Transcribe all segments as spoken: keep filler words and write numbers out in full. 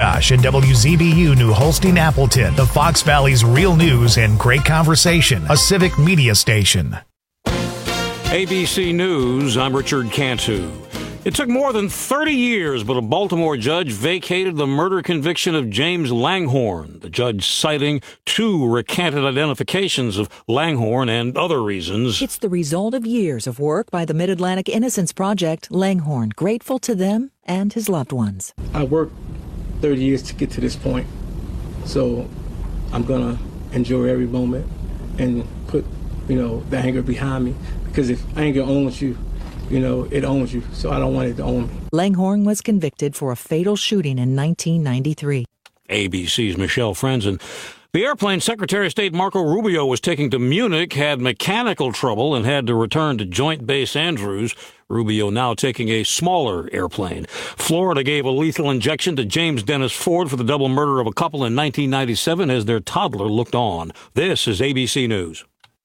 Oshkosh and W Z B U New Holstein Appleton, the Fox Valley's real news and great conversation, a civic media station. A B C News, I'm Richard Cantu. It took more than thirty years, but a Baltimore judge vacated the murder conviction of James Langhorne, the judge citing two recanted identifications of Langhorne and other reasons. It's the result of years of work by the Mid-Atlantic Innocence Project. Langhorne, grateful to them and his loved ones. I worked thirty years to get to this point, so I'm going to enjoy every moment and put, you know, the anger behind me, because if anger owns you, you know, it owns you, so I don't want it to own me. Langhorne was convicted for a fatal shooting in nineteen ninety-three. A B C's Michelle Frenzen. The airplane Secretary of State Marco Rubio was taking to Munich had mechanical trouble and had to return to Joint Base Andrews. Rubio now taking a smaller airplane. Florida gave a lethal injection to James Dennis Ford for the double murder of a couple in nineteen ninety-seven as their toddler looked on. This is A B C News.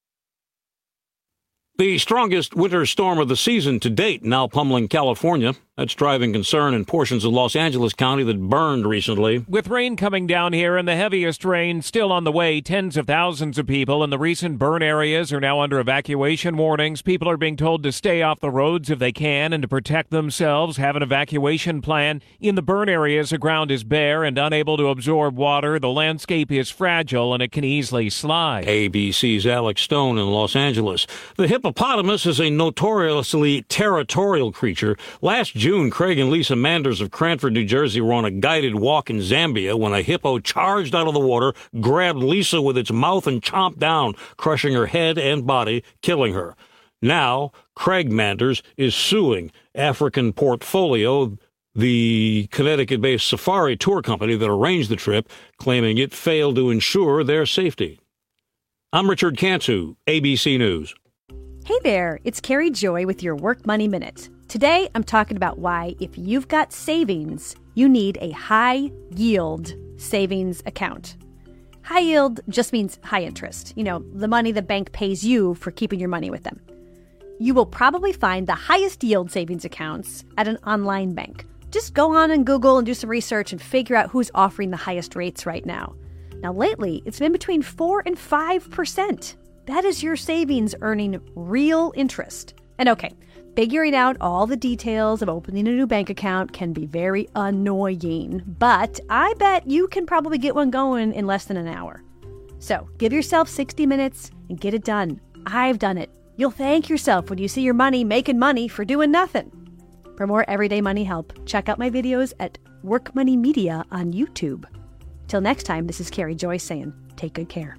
The strongest winter storm of the season to date now pummeling California. That's driving concern in portions of Los Angeles County that burned recently. With rain coming down here and the heaviest rain still on the way, tens of thousands of people in the recent burn areas are now under evacuation warnings. People are being told to stay off the roads if they can and to protect themselves, have an evacuation plan. In the burn areas, the ground is bare and unable to absorb water. The landscape is fragile and it can easily slide. A B C's Alex Stone in Los Angeles. The hippopotamus is a notoriously territorial creature. Last June, Craig and Lisa Manders of Cranford, New Jersey were on a guided walk in Zambia when a hippo charged out of the water, grabbed Lisa with its mouth and chomped down, crushing her head and body, killing her. Now, Craig Manders is suing African Portfolio, the Connecticut-based safari tour company that arranged the trip, claiming it failed to ensure their safety. I'm Richard Cantu, A B C News. Hey there, it's Carrie Joy with your Work Money Minute. Today, I'm talking about why, if you've got savings, you need a high-yield savings account. High yield just means high interest. You know, the money the bank pays you for keeping your money with them. You will probably find the highest yield savings accounts at an online bank. Just go on and Google and do some research and figure out who's offering the highest rates right now. Now, lately, it's been between four and five percent. That is your savings earning real interest. And okay, figuring out all the details of opening a new bank account can be very annoying, but I bet you can probably get one going in less than an hour. So give yourself sixty minutes and get it done. I've done it. You'll thank yourself when you see your money making money for doing nothing. For more everyday money help, check out my videos at Work Money Media on YouTube. Till next time, this is Carrie Joyce saying, take good care.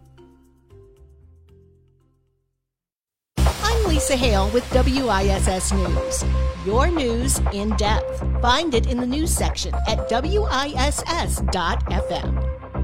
Lisa Hale with W I S S News. Your news in depth. Find it in the news section at W I S S dot F M.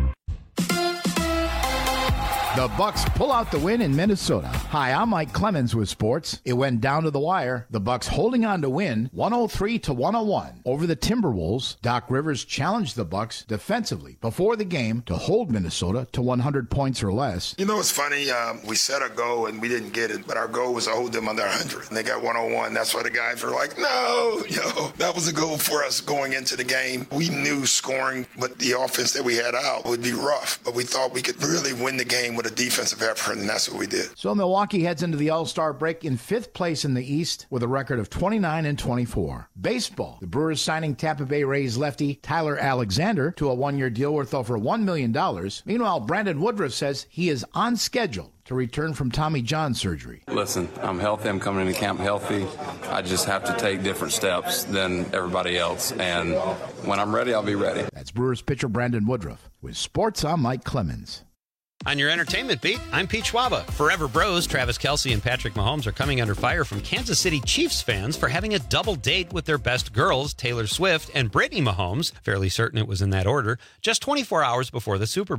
The Bucks pull out the win in Minnesota. Hi, I'm Mike Clemens with sports. It went down to the wire. The Bucks holding on to win one oh three to one oh one over the Timberwolves. Doc Rivers challenged the Bucks defensively before the game to hold Minnesota to one hundred points or less. You know, it's funny. Um, we set a goal and we didn't get it, but our goal was to hold them under one hundred. And they got one oh one. That's why the guys were like, no, yo, that was a goal for us going into the game. We knew scoring with the offense that we had out would be rough, but we thought we could really win the game with a defensive effort, and that's what we did. So Milwaukee heads into the All-Star break in fifth place in the East with a record of twenty-nine and twenty-four. Baseball. The Brewers signing Tampa Bay Rays lefty Tyler Alexander to a one-year deal worth over one million dollars. Meanwhile, Brandon Woodruff says he is on schedule to return from Tommy John surgery. Listen, I'm healthy. I'm coming into camp healthy. I just have to take different steps than everybody else. And when I'm ready, I'll be ready. That's Brewers pitcher Brandon Woodruff. With sports, I'm Mike Clemens. On your entertainment beat, I'm Pete Schwaba. Forever Bros, Travis Kelce and Patrick Mahomes are coming under fire from Kansas City Chiefs fans for having a double date with their best girls, Taylor Swift and Brittany Mahomes, fairly certain it was in that order, just twenty-four hours before the Super Bowl.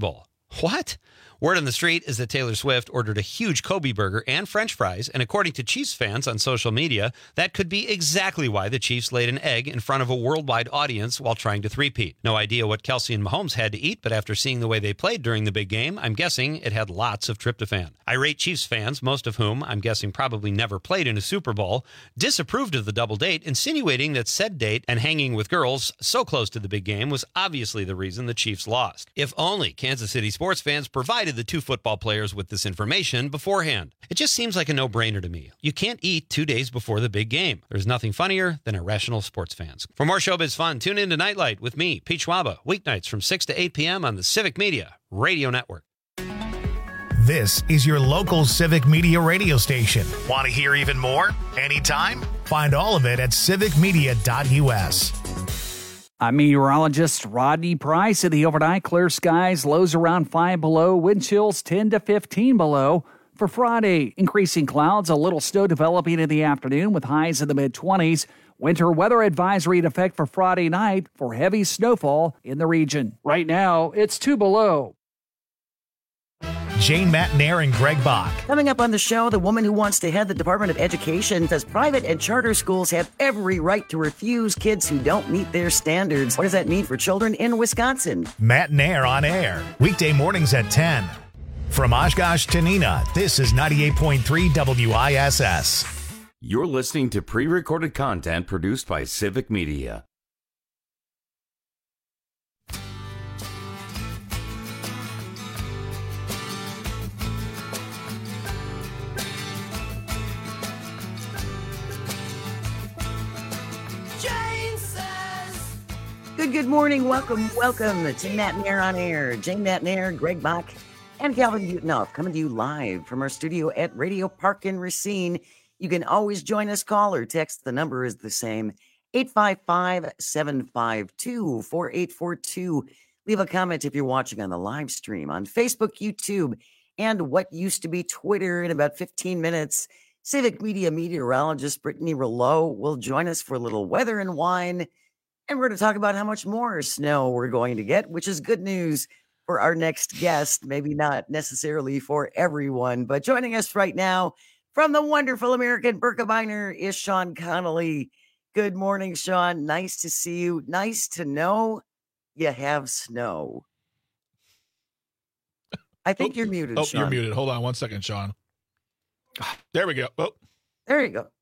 What? Word on the street is that Taylor Swift ordered a huge Kobe burger and French fries, and according to Chiefs fans on social media, that could be exactly why the Chiefs laid an egg in front of a worldwide audience while trying to three-peat. No idea what Kelce and Mahomes had to eat, but after seeing the way they played during the big game, I'm guessing it had lots of tryptophan. Irate Chiefs fans, most of whom I'm guessing probably never played in a Super Bowl, disapproved of the double date, insinuating that said date and hanging with girls so close to the big game was obviously the reason the Chiefs lost. If only Kansas City sports fans provided the two football players with this information beforehand. It just seems like a no-brainer to me. You can't eat two days before the big game. There's nothing funnier than irrational sports fans. For more showbiz fun, tune in to Nightlight with me, Pete Schwaba, weeknights from six to eight p.m. on the Civic Media Radio Network. This is your local Civic Media radio station. Want to hear even more? Anytime? Find all of it at civic media dot u s. I'm meteorologist Rodney Price. In the overnight, clear skies, lows around five below, wind chills ten to fifteen below. For Friday, increasing clouds, a little snow developing in the afternoon with highs in the mid-twenties. Winter weather advisory in effect for Friday night for heavy snowfall in the region. Right now, it's two below. Jane Matnair and Greg Bach. Coming up on the show, the woman who wants to head the Department of Education says private and charter schools have every right to refuse kids who don't meet their standards. What does that mean for children in Wisconsin? Matnair on air, weekday mornings at ten. From Oshkosh to Neenah, this is ninety-eight point three W I S S. You're listening to pre-recorded content produced by Civic Media. Good, good morning. Welcome, welcome to Matnair on Air. Jane Matnair, Greg Bach, and Calvin Butenhoff coming to you live from our studio at Radio Park in Racine. You can always join us, call or text. The number is the same, eight five five, seven five two, four eight four two. Leave a comment if you're watching on the live stream on Facebook, YouTube, and what used to be Twitter. In about fifteen minutes, Civic Media meteorologist Brittany Rouleau will join us for a little weather and wine. And we're going to talk about how much more snow we're going to get, which is good news for our next guest. Maybe not necessarily for everyone, but joining us right now from the wonderful American Birkebeiner is Sean Connolly. Good morning, Sean. Nice to see you. Nice to know you have snow. I think oh, you're muted, Oh, Sean. You're muted. Hold on one second, Sean. There we go. Oh. There you go.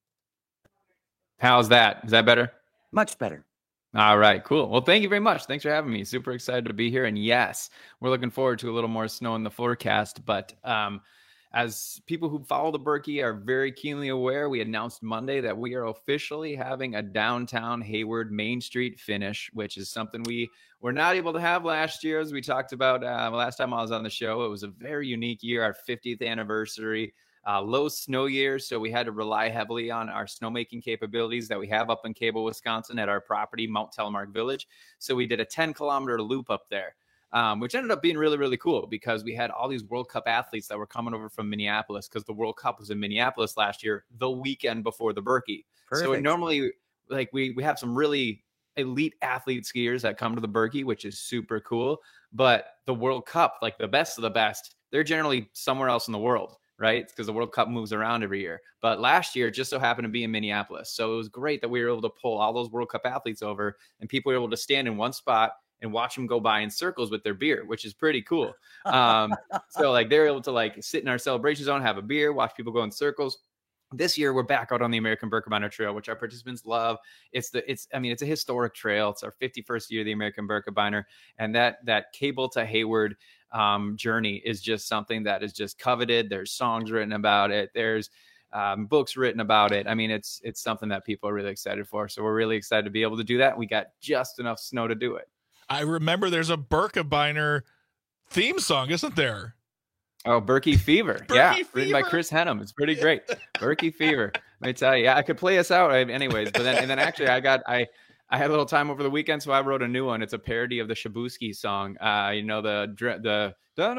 How's that? Is that better? Much better. All right, cool. Well, thank you very much. Thanks for having me. Super excited to be here. And yes, we're looking forward to a little more snow in the forecast. But um, as people who follow the Berkey are very keenly aware, we announced Monday that we are officially having a downtown Hayward Main Street finish, which is something we were not able to have last year. As we talked about uh, last time I was on the show, it was a very unique year, our fiftieth anniversary. Uh, low snow years, so we had to rely heavily on our snowmaking capabilities that we have up in Cable, Wisconsin at our property, Mount Telemark Village. So we did a ten kilometer loop up there, um, which ended up being really, really cool because we had all these World Cup athletes that were coming over from Minneapolis because the World Cup was in Minneapolis last year, the weekend before the Berkey. Perfect. So it normally, like we we have some really elite athlete skiers that come to the Berkey, which is super cool. But the World Cup, like the best of the best, they're generally somewhere else in the world. Right? Because the World Cup moves around every year. But last year, it just so happened to be in Minneapolis. So it was great that we were able to pull all those World Cup athletes over and people were able to stand in one spot and watch them go by in circles with their beer, which is pretty cool. Um, so like they're able to like sit in our celebration zone, have a beer, watch people go in circles. This year, we're back out on the American Birkebeiner Trail, which our participants love. It's the, it's, I mean, it's a historic trail. It's our fifty-first year of the American Birkebeiner, and that that Cable to Hayward um, journey is just something that is just coveted. There's songs written about it. There's um, books written about it. I mean, it's it's something that people are really excited for. So we're really excited to be able to do that. We got just enough snow to do it. I remember there's a Birkebeiner theme song, isn't there? Oh, Berkey Fever. Berkey yeah, Fever. Written by Chris Henham. It's pretty great. Berkey Fever. Let me tell you. Yeah, I could play us out anyways, but then and then actually I got I I had a little time over the weekend, so I wrote a new one. It's a parody of the Shabuski song. Uh, you know the the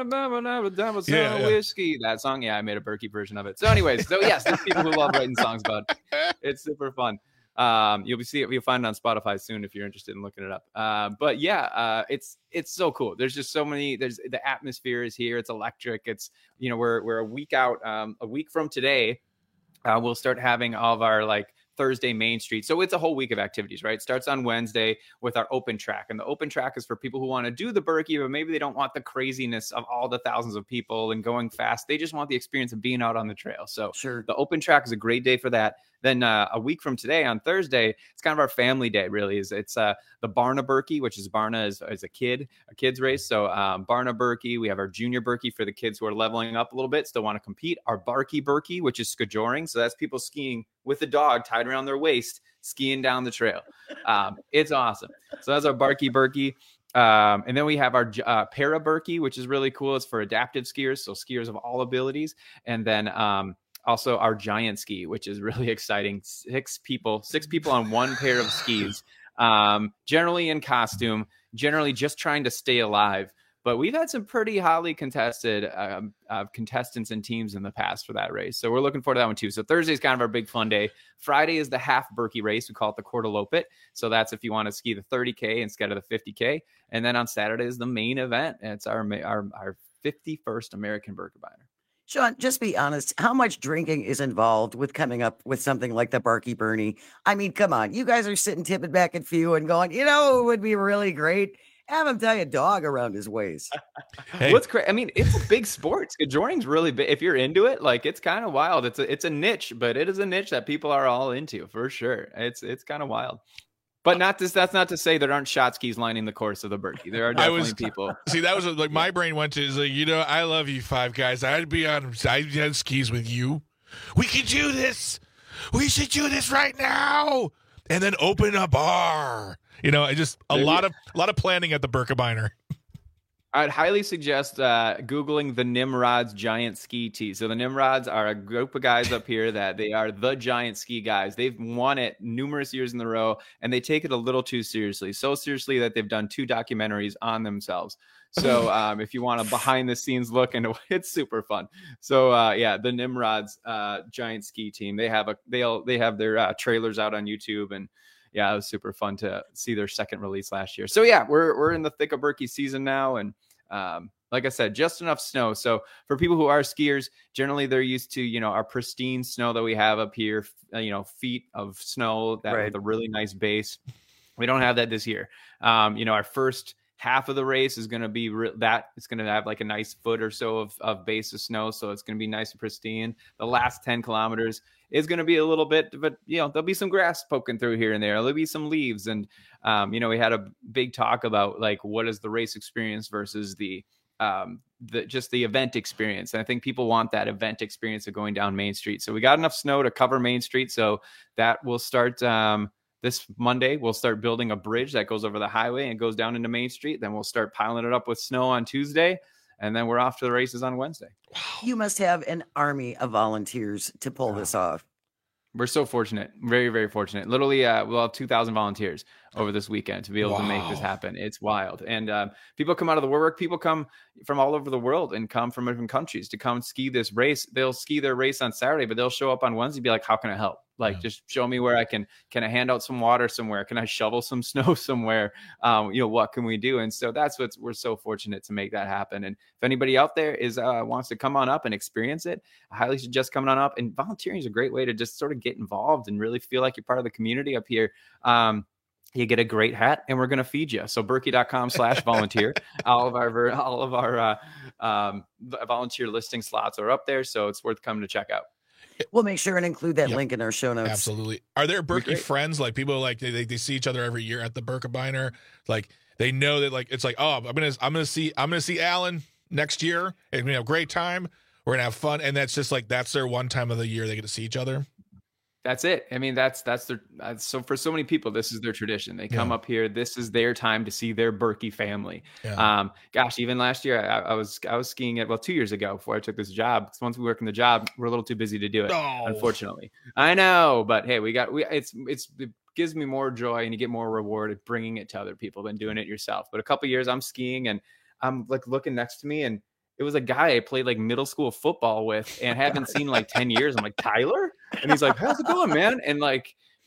the yeah, yeah. whiskey that song. Yeah, I made a Berkey version of it. So anyways, so yes, there's people who love writing songs about it. It's super fun. Um, you'll be see it. You'll find it on Spotify soon if you're interested in looking it up. Uh, but yeah, uh, it's it's so cool. There's just so many. There's the atmosphere is here. It's electric. It's you know we're we're a week out. Um, a week from today, uh, we'll start having all of our like Thursday Main Street. So it's a whole week of activities, right? It starts on Wednesday with our open track. And the open track is for people who want to do the Berkey, but maybe they don't want the craziness of all the thousands of people and going fast. They just want the experience of being out on the trail. So sure, the open track is a great day for that. Then uh, a week from today on Thursday, it's kind of our family day, really. Is It's uh, the Barna Berkey, which is Barna is, is a kid, a kid's race. So um, Barna Berkey, we have our junior Berkey for the kids who are leveling up a little bit, still want to compete. Our Barkey Berkey, which is skijoring. So that's people skiing with a dog tied around their waist, skiing down the trail. Um, it's awesome. So that's our Barkey Berkey. Um, and then we have our uh, Para Berkey, which is really cool. It's for adaptive skiers, so skiers of all abilities. And then um, also our giant ski, which is really exciting. Six people, six people on one pair of skis, um, generally in costume, generally just trying to stay alive. But we've had some pretty highly contested um, uh, contestants and teams in the past for that race. So we're looking forward to that one too. So Thursday is kind of our big fun day. Friday is the half Berkey race. We call it the Quartalopit. So that's if you want to ski the thirty K instead of the fifty K. And then on Saturday is the main event. And it's our, our, our fifty-first American Birkebeiner. Sean, just be honest. How much drinking is involved with coming up with something like the Barkey Bernie? I mean, come on. You guys are sitting tipping back at few and going, you know, it would be really great. Have him tie a dog around his waist. Hey. What's crazy? I mean, it's a big sport. Skijoring's really big. If you're into it, like it's kind of wild. It's a it's a niche, but it is a niche that people are all into for sure. It's it's kind of wild. But not this. That's not to say there aren't shot skis lining the course of the Berkey. There are definitely was, people. See, that was like my brain went to is like, you know, I love you five guys. I'd be on I'd have skis with you. We can do this. We should do this right now. And then open a bar. You know, I just a lot of a lot of planning at the Birkebeiner. I'd highly suggest uh, Googling the Nimrods Giant Ski Tee. So the Nimrods are a group of guys up here that they are the giant ski guys. They've won it numerous years in a row, and they take it a little too seriously. So seriously that they've done two documentaries on themselves. So um, if you want a behind the scenes look, and it's super fun. So uh, yeah, the Nimrods uh, Giant Ski Team. They have a they'll they have their uh, trailers out on YouTube, and yeah, it was super fun to see their second release last year. So yeah, we're we're in the thick of Berkey season now, and um, like I said, just enough snow. So for people who are skiers, generally they're used to you know our pristine snow that we have up here, you know, feet of snow that right. with a really nice base. We don't have that this year. Um, you know, our first half of the race is going to be re- that it's going to have like a nice foot or so of, of base of snow. So it's going to be nice and pristine. The last ten kilometers is going to be a little bit, but you know, there'll be some grass poking through here and there. There'll be some leaves. And, um, you know, we had a big talk about like, what is the race experience versus the, um, the, just the event experience. And I think people want that event experience of going down Main Street. So we got enough snow to cover Main Street. So that will start, um, this Monday, we'll start building a bridge that goes over the highway and goes down into Main Street. Then we'll start piling it up with snow on Tuesday. And then we're off to the races on Wednesday. You must have an army of volunteers to pull this off. We're so fortunate. Very, very fortunate. Literally, uh, we'll have two thousand volunteers over this weekend to be able wow. to make this happen. It's wild. And uh, people come out of the woodwork. People come from all over the world and come from different countries to come ski this race. They'll ski their race on Saturday, but they'll show up on Wednesday and be like, how can I help? Like, yeah. just show me where I can, can I hand out some water somewhere? Can I shovel some snow somewhere? Um, you know, what can we do? And so that's what we're so fortunate to make that happen. And if anybody out there is, uh, wants to come on up and experience it, I highly suggest coming on up. And volunteering is a great way to just sort of get involved and really feel like you're part of the community up here. Um, you get a great hat and we're going to feed you. So Berkey.com slash volunteer. all of our, all of our, uh, um, volunteer listing slots are up there. So it's worth coming to check out. We'll make sure and include that yep. link in our show notes. Absolutely. Are there Berkey friends? Like people like they, they see each other every year at the Birkebeiner. Like they know that like it's like, oh, I'm gonna I'm gonna see I'm gonna see Alan next year and we have a great time. We're gonna have fun, and that's just like that's their one time of the year they get to see each other. That's it. I mean, that's that's their uh, so for so many people, this is their tradition. They come yeah. up here. This is their time to see their Berkey family. Yeah. Um, gosh, even last year, I, I was I was skiing it. Well, two years ago, before I took this job. Once we work in the job, we're a little too busy to do it. Oh. Unfortunately, I know. But hey, we got we. It's it's it gives me more joy, and you get more reward at bringing it to other people than doing it yourself. But a couple of years, I'm skiing, and I'm like looking next to me, and it was a guy I played like middle school football with and haven't seen like ten years. I'm like, Tyler? And he's like, how's it going, man? And like,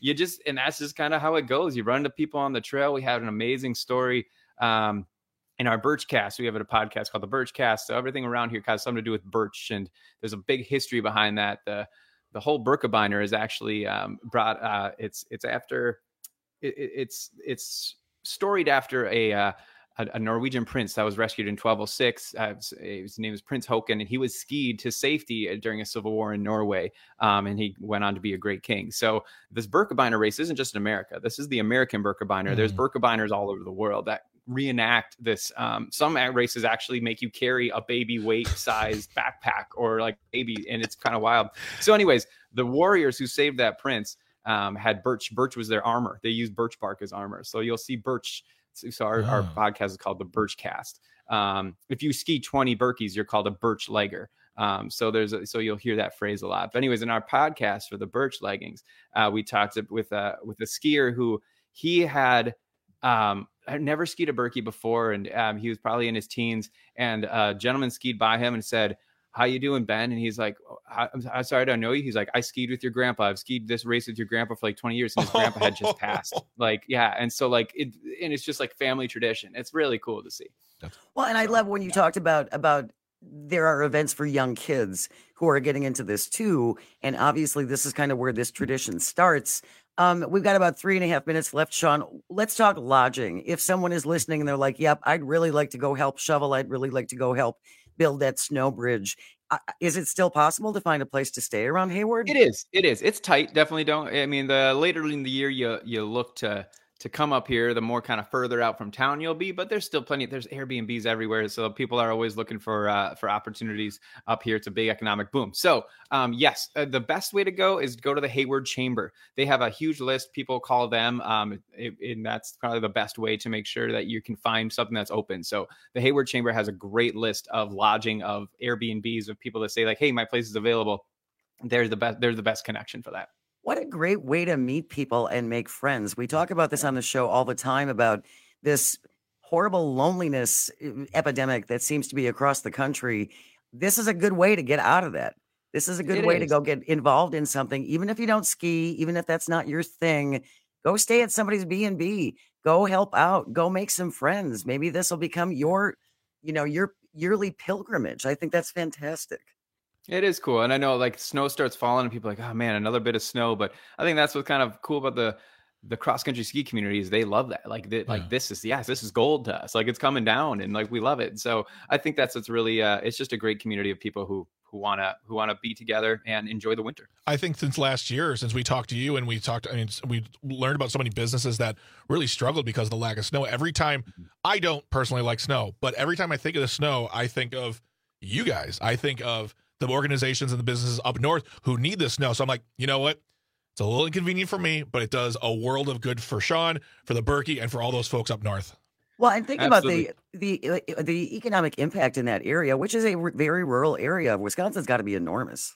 you just, and that's just kind of how it goes. You run into people on the trail. We had an amazing story. Um, in our Birchcast, we have a podcast called the Birchcast. So everything around here has something to do with birch, and there's a big history behind that. The the whole Birkebeiner is actually um, brought. Uh, it's it's after it, it's it's storied after a, uh, a a Norwegian prince that was rescued in twelve oh six. Uh, his name is Prince Håkon, and he was skied to safety during a civil war in Norway, um, and he went on to be a great king. So this Birkebeiner race isn't just in America. This is the American Birkebeiner. Mm-hmm. There's Birkebeiners all over the world that reenact this. Um, some races actually make you carry a baby weight sized backpack or like baby, and it's kind of wild. So anyways, the warriors who saved that prince um, had birch. Birch was their armor. They used birch bark as armor. So you'll see birch. So our, oh. our podcast is called the Birchcast. Um, if you ski twenty Birkies, you're called a birch legger. Um, so there's a, so you'll hear that phrase a lot. But anyways, in our podcast for the birch leggings, uh, we talked with uh, with a skier who he had um, I'd never skied a Birkie before, and um, he was probably in his teens. And a gentleman skied by him and said, "How you doing, Ben?" And he's like, I'm, I'm sorry, I don't know you. He's like, "I skied with your grandpa. I've skied this race with your grandpa for like twenty years." And his grandpa had just passed. Like, yeah. And so like, it, and it's just like family tradition. It's really cool to see. Well, and I love when you talked about, about there are events for young kids who are getting into this too. And obviously this is kind of where this tradition starts. Um, we've got about three and a half minutes left, Sean. Let's talk lodging. If someone is listening and they're like, yep, I'd really like to go help shovel. I'd really like to go help build that snow bridge. Uh, is it still possible to find a place to stay around Hayward? It is. It is. It's tight. Definitely don't. I mean, the later in the year you you look to to come up here, the more kind of further out from town you'll be. But there's still plenty. There's Airbnbs everywhere, so people are always looking for uh, for opportunities up here. It's a big economic boom. So um, yes, uh, the best way to go is go to the Hayward Chamber. They have a huge list. People call them, um, it, and that's probably the best way to make sure that you can find something that's open. So the Hayward Chamber has a great list of lodging, of Airbnbs, of people that say like, "Hey, my place is available." They're the best. They're the best connection for that. What a great way to meet people and make friends. We talk about this on the show all the time about this horrible loneliness epidemic that seems to be across the country. This is a good way to get out of that. This is a good It way is. to go get involved in something. Even if you don't ski, even if that's not your thing, go stay at somebody's B and B. Go help out. Go make some friends. Maybe this will become your, you know, your yearly pilgrimage. I think that's fantastic. It is cool. And I know like snow starts falling and people are like, oh man, another bit of snow. But I think that's what's kind of cool about the the cross country ski community is they love that. Like, they, yeah. like this is, yes, this is gold to us. Like it's coming down and like, we love it. So I think that's, what's really, uh, it's just a great community of people who, who want to, who want to be together and enjoy the winter. I think since last year, since we talked to you and we talked, I mean, we learned about so many businesses that really struggled because of the lack of snow. Every time, I don't personally like snow, but every time I think of the snow, I think of you guys. I think of the organizations and the businesses up north who need this snow. So I'm like, you know what? It's a little inconvenient for me, but it does a world of good for Sean, for the Birkie, and for all those folks up north. Well, and think Absolutely. about the, the the economic impact in that area, which is a r- very rural area. Wisconsin's got to be enormous.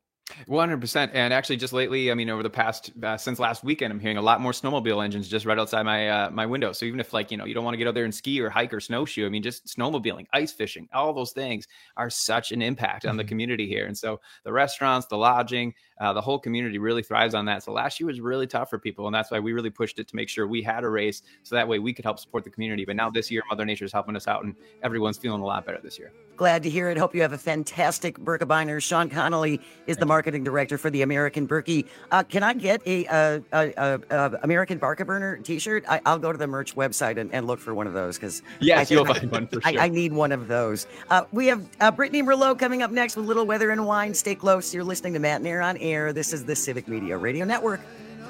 one hundred percent. And actually just lately, I mean, over the past, uh, since last weekend, I'm hearing a lot more snowmobile engines just right outside my uh, my window. So even if like, you know, you don't want to get out there and ski or hike or snowshoe, I mean, just snowmobiling, ice fishing, all those things are such an impact on the community here. And so the restaurants, the lodging, uh, the whole community really thrives on that. So last year was really tough for people. And that's why we really pushed it to make sure we had a race so that way we could help support the community. But now this year, Mother Nature is helping us out and everyone's feeling a lot better this year. Glad to hear it. Hope you have a fantastic Birkebeiner. Sean Connolly is the marketing director for the American Birkie. Uh, can I get a, a, a, a, a American Birkebeiner t-shirt? I, I'll go to the merch website and, and look for one of those because yes, you'll find one for sure. I, I need one of those. Uh, we have uh, Brittany Merlot coming up next with Little Weather and Wine. Stay close. You're listening to Matt and Air on Air. This is the Civic Media Radio Network.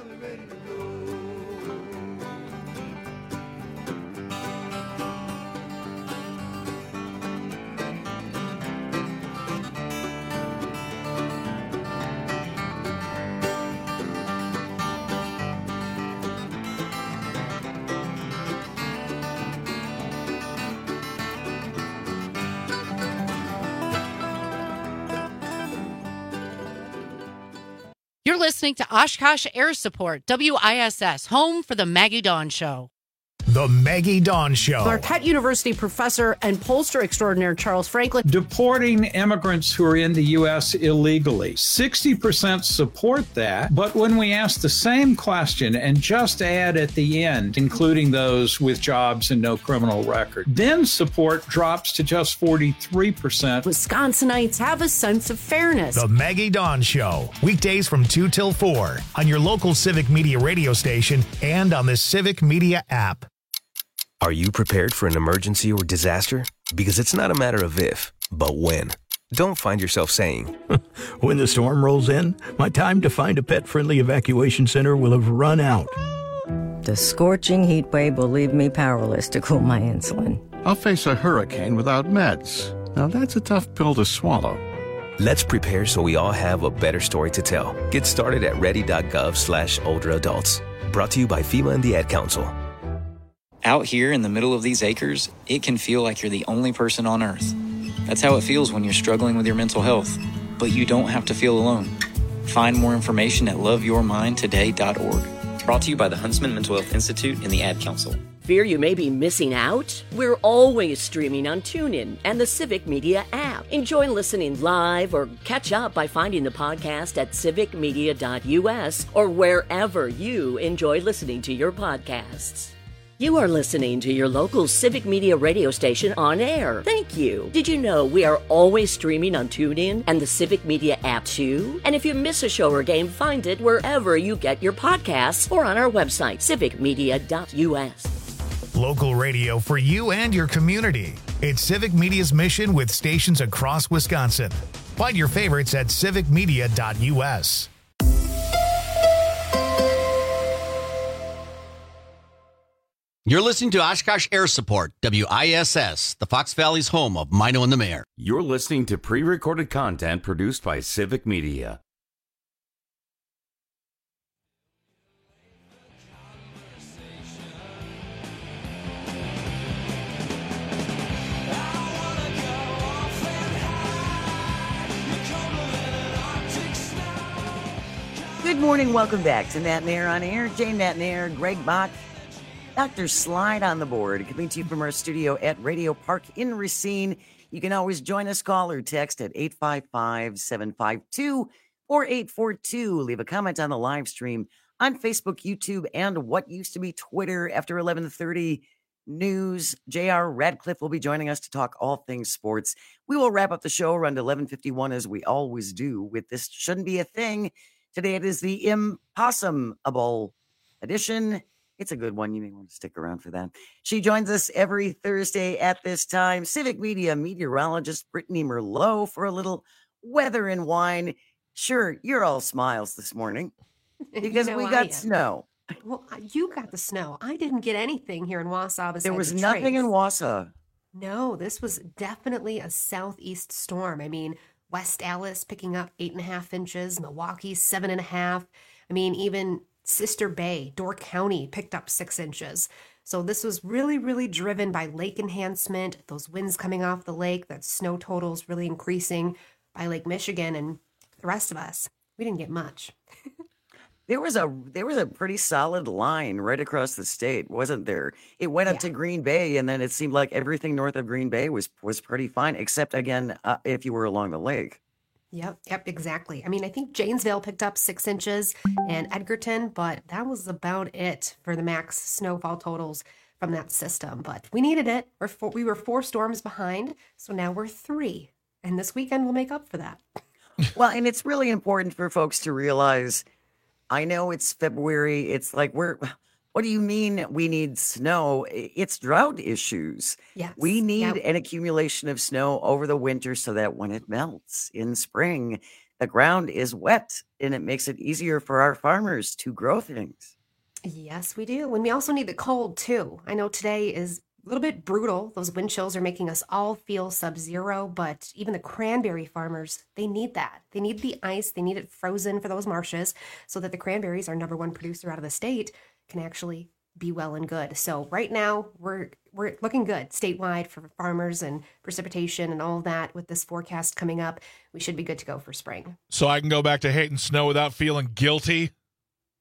You're listening to Oshkosh Air Support, W I S S, home for the Maggie Dawn Show. The Maggie Dawn Show. Marquette University professor and pollster extraordinaire Charles Franklin. Deporting immigrants who are in the U S illegally. sixty percent support that, but when we ask the same question and just add at the end, including those with jobs and no criminal record, then support drops to just forty-three percent. Wisconsinites have a sense of fairness. The Maggie Dawn Show. Weekdays from two till four on your local Civic Media radio station and on the Civic Media app. Are you prepared for an emergency or disaster? Because it's not a matter of if, but when. Don't find yourself saying, when the storm rolls in, my time to find a pet-friendly evacuation center will have run out. The scorching heat wave will leave me powerless to cool my insulin. I'll face a hurricane without meds. Now that's a tough pill to swallow. Let's prepare so we all have a better story to tell. Get started at ready.gov slash older adults. Brought to you by FEMA and the Ad Council. Out here in the middle of these acres, it can feel like you're the only person on Earth. That's how it feels when you're struggling with your mental health. But you don't have to feel alone. Find more information at love your mind today dot org. Brought to you by the Huntsman Mental Health Institute and the Ad Council. Fear you may be missing out? We're always streaming on TuneIn and the Civic Media app. Enjoy listening live or catch up by finding the podcast at civic media dot u s or wherever you enjoy listening to your podcasts. You are listening to your local Civic Media radio station on air. Thank you. Did you know we are always streaming on TuneIn and the Civic Media app too? And if you miss a show or game, find it wherever you get your podcasts or on our website, civic media dot u s. Local radio for you and your community. It's Civic Media's mission with stations across Wisconsin. Find your favorites at civic media dot u s. You're listening to Oshkosh Air Support, W I S S, the Fox Valley's home of Mino and the Mayor. You're listening to pre-recorded content produced by Civic Media. Good morning. Welcome back to Nat and Air on Air. Jane Nat and Air, Greg Bach, Doctor Slide on the board, coming to you from our studio at Radio Park in Racine. You can always join us, call or text at eight five five, seven five two, four eight four two. Leave a comment on the live stream on Facebook, YouTube, and what used to be Twitter after eleven thirty news. J R Radcliffe will be joining us to talk all things sports. We will wrap up the show around eleven fifty-one as we always do with This Shouldn't Be a Thing. Today it is the Impossible edition. It's a good one. You may want to stick around for that. She joins us every Thursday at this time. Civic Media meteorologist Brittany Merlot for a little weather and wine. Sure, you're all smiles this morning because You know we I got am. snow. Well, you got the snow. I didn't get anything here in Wausau besides There was the nothing trace. in Wausau. No, this was definitely a southeast storm. I mean, West Allis picking up eight and a half inches, Milwaukee seven and a half. I mean, even Sister Bay, Door County picked up six inches. So this was really, really driven by lake enhancement, those winds coming off the lake, that snow totals really increasing by Lake Michigan, and the rest of us, we didn't get much. There was a there was a pretty solid line right across the state, wasn't there? It went up to Green Bay, and then it seemed like everything north of Green Bay was was pretty fine, except again uh, if you were along the lake. Yep, yep, exactly. I mean, I think Janesville picked up six inches and Edgerton, but that was about it for the max snowfall totals from that system. But we needed it. We're four, we were four storms behind, so now we're three. And this weekend will make up for that. Well, and it's really important for folks to realize, I know it's February. It's like, we're, what do you mean we need snow? It's drought issues. Yes. We need Yep. an accumulation of snow over the winter so that when it melts in spring, the ground is wet and it makes it easier for our farmers to grow things. Yes, we do. And we also need the cold, too. I know today is a little bit brutal. Those wind chills are making us all feel sub-zero, but even the cranberry farmers, they need that. They need the ice. They need it frozen for those marshes so that the cranberries, our number one producer out of the state, can actually be well and good. So right now we're we're looking good statewide for farmers and precipitation and all of that. With this forecast coming up, we should be good to go for spring. So I can go back to hating snow without feeling guilty.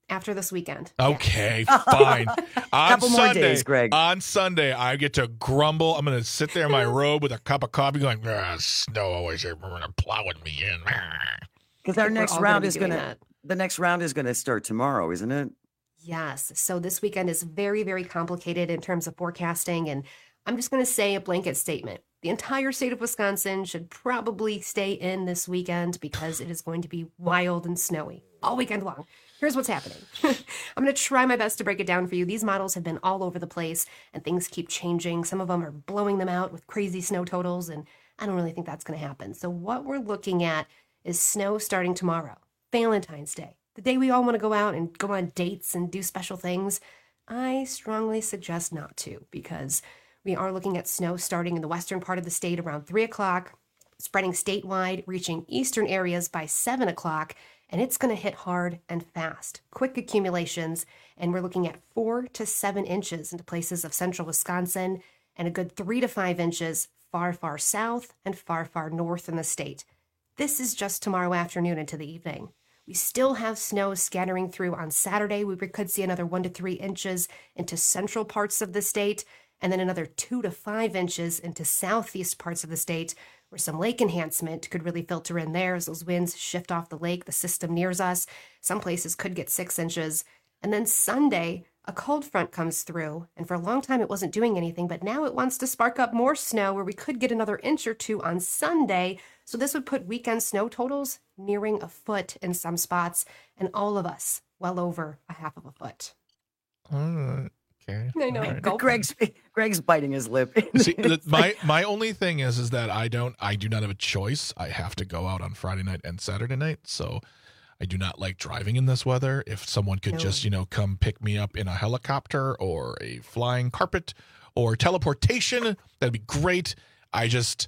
after this weekend. Okay, fine. On Couple more Sunday, days, Greg. On Sunday, I get to grumble. I'm going to sit there in my robe with a cup of coffee going, ah, snow always plowing me in. Because our We're next all round gonna be is doing going to, that. the next round is going to start tomorrow, isn't it? Yes. So this weekend is very, very complicated in terms of forecasting. And I'm just going to say a blanket statement. The entire state of Wisconsin should probably stay in this weekend because it is going to be wild and snowy all weekend long. Here's what's happening. I'm going to try my best to break it down for you. These models have been all over the place and things keep changing. Some of them are blowing them out with crazy snow totals, and I don't really think that's going to happen. So what we're looking at is snow starting tomorrow, Valentine's Day, the day we all want to go out and go on dates and do special things. I strongly suggest not to, because we are looking at snow starting in the western part of the state around three o'clock, spreading statewide, reaching eastern areas by seven o'clock, and it's going to hit hard and fast. Quick accumulations, and we're looking at four to seven inches into places of central Wisconsin, and a good three to five inches far, far south and far, far north in the state. This is just tomorrow afternoon into the evening. We still have snow scattering through on Saturday. We could see another one to three inches into central parts of the state, and then another two to five inches into southeast parts of the state, where some lake enhancement could really filter in there as those winds shift off the lake. The system nears us. Some places could get six inches. And then Sunday, a cold front comes through, and for a long time it wasn't doing anything, but now it wants to spark up more snow where we could get another inch or two on Sunday. So this would put weekend snow totals nearing a foot in some spots, and all of us well over a half of a foot. All right. Okay. I know. Right. Go. Greg's Greg's biting his lip. See, the, my my only thing is is that I don't I do not have a choice. I have to go out on Friday night and Saturday night, so I do not like driving in this weather. If someone could No. just, you know, come pick me up in a helicopter or a flying carpet or teleportation, that'd be great. I just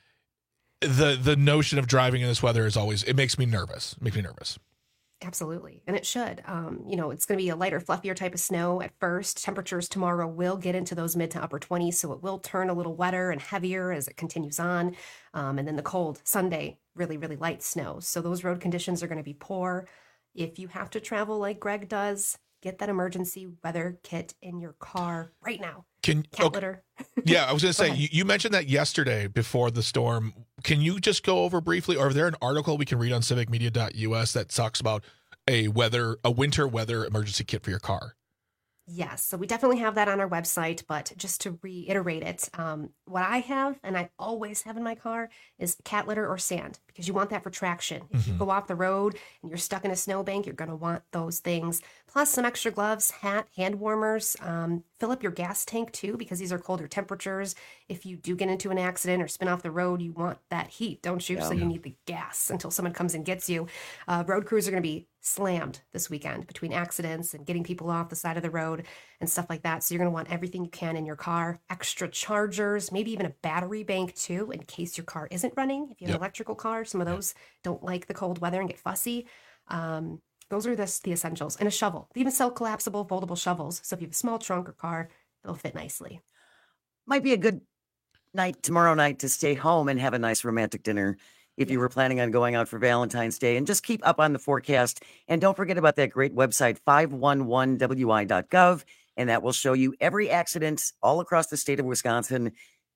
the the notion of driving in this weather is always, it makes me nervous. It makes me nervous. Absolutely. And it should. Um, you know, it's going to be a lighter, fluffier type of snow at first. Temperatures tomorrow will get into those mid to upper twenties, so it will turn a little wetter and heavier as it continues on. Um, and then the cold Sunday, really, really light snow. So those road conditions are going to be poor. If you have to travel like Greg does, get that emergency weather kit in your car right now. Can Cat okay. litter. Yeah, I was going to Go say, ahead. you, you mentioned that yesterday before the storm. Can you just go over briefly, or is there an article we can read on civic media dot U S that talks about a weather, a winter weather emergency kit for your car? Yes, so we definitely have that on our website, but just to reiterate it, um, what I have, and I always have in my car, is cat litter or sand, because you want that for traction. If you Mhm. go off the road and you're stuck in a snowbank, you're going to want those things. Plus some extra gloves, hat, hand warmers. Um, fill up your gas tank too, because these are colder temperatures. If you do get into an accident or spin off the road, you want that heat, don't you? Yeah. So you need the gas until someone comes and gets you. Uh, road crews are going to be slammed this weekend between accidents and getting people off the side of the road and stuff like that. So you're going to want everything you can in your car, extra chargers, maybe even a battery bank too, in case your car isn't running. If you have Yep. an electrical car, some of those don't like the cold weather and get fussy. Um, those are the, the essentials. And a shovel. They even sell collapsible, foldable shovels. So if you have a small trunk or car, it'll fit nicely. Might be a good night tomorrow night to stay home and have a nice romantic dinner if you were planning on going out for Valentine's Day. And just keep up on the forecast. And don't forget about that great website, five one one W I dot gov. And that will show you every accident all across the state of Wisconsin,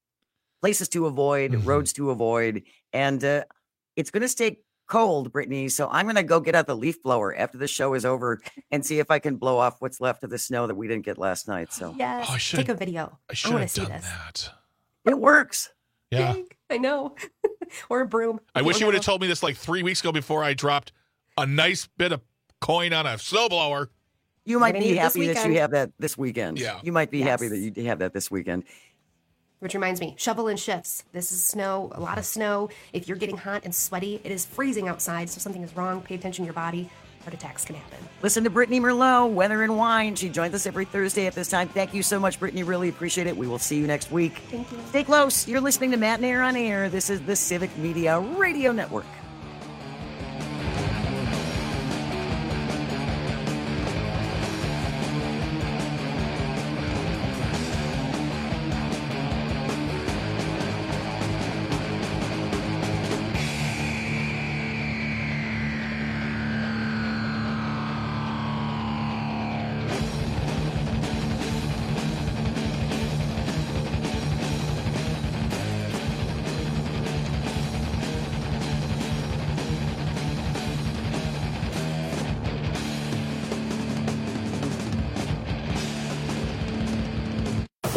places to avoid, roads to avoid. And uh, it's going to stay cold, Brittany. So I'm going to go get out the leaf blower after the show is over and see if I can blow off what's left of the snow that we didn't get last night. So Yes. Oh, I Take should've- a video. I I, should want have to see done this. that. It works. Yeah. I know. Or a broom. I If wish you don't would have have told me this like three weeks ago before I dropped a nice bit of coin on a snowblower. You might Gonna be need it this happy that you weekend. have that this weekend. Yeah. You might be happy that Yes. you have that this weekend. Which reminds me, shovel and shifts. This is snow, a lot of snow. If you're getting hot and sweaty, it is freezing outside, so something is wrong. Pay attention to your body. Heart attacks can happen. Listen to Brittany Merlot, Weather and Wine. She joins us every Thursday at this time. Thank you so much, Brittany. Really appreciate it. We will see you next week. Thank you. Stay close. You're listening to Matt and Air on Air. This is the Civic Media Radio Network.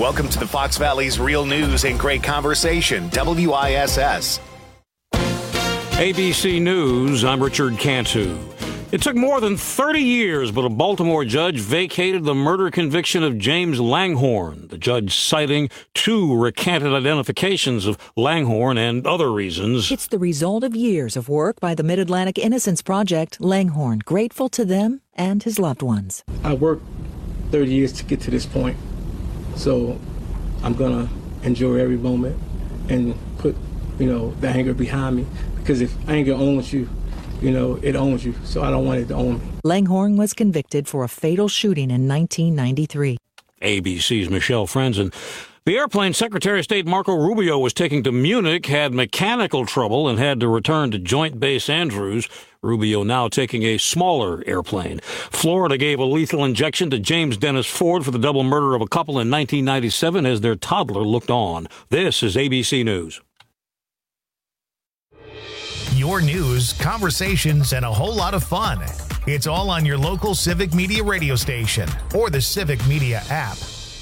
Welcome to the Fox Valley's Real News and Great Conversation, W I S S. A B C News, I'm Richard Cantu. It took more than thirty years, but a Baltimore judge vacated the murder conviction of James Langhorne, the judge citing two recanted identifications of Langhorne and other reasons. It's the result of years of work by the Mid-Atlantic Innocence Project. Langhorne, grateful to them and his loved ones. I worked thirty years to get to this point, so I'm going to enjoy every moment and put, you know, the anger behind me. Because if anger owns you, you know, it owns you. So I don't want it to own me. Langhorne was convicted for a fatal shooting in nineteen ninety-three. A B C's Michelle Frenzen. The airplane Secretary of State Marco Rubio was taking to Munich had mechanical trouble and had to return to Joint Base Andrews. Rubio now taking a smaller airplane. Florida gave a lethal injection to James Dennis Ford for the double murder of a couple in nineteen ninety-seven as their toddler looked on. This is A B C News. Your news, conversations, and a whole lot of fun. It's all on your local Civic Media radio station or the Civic Media app.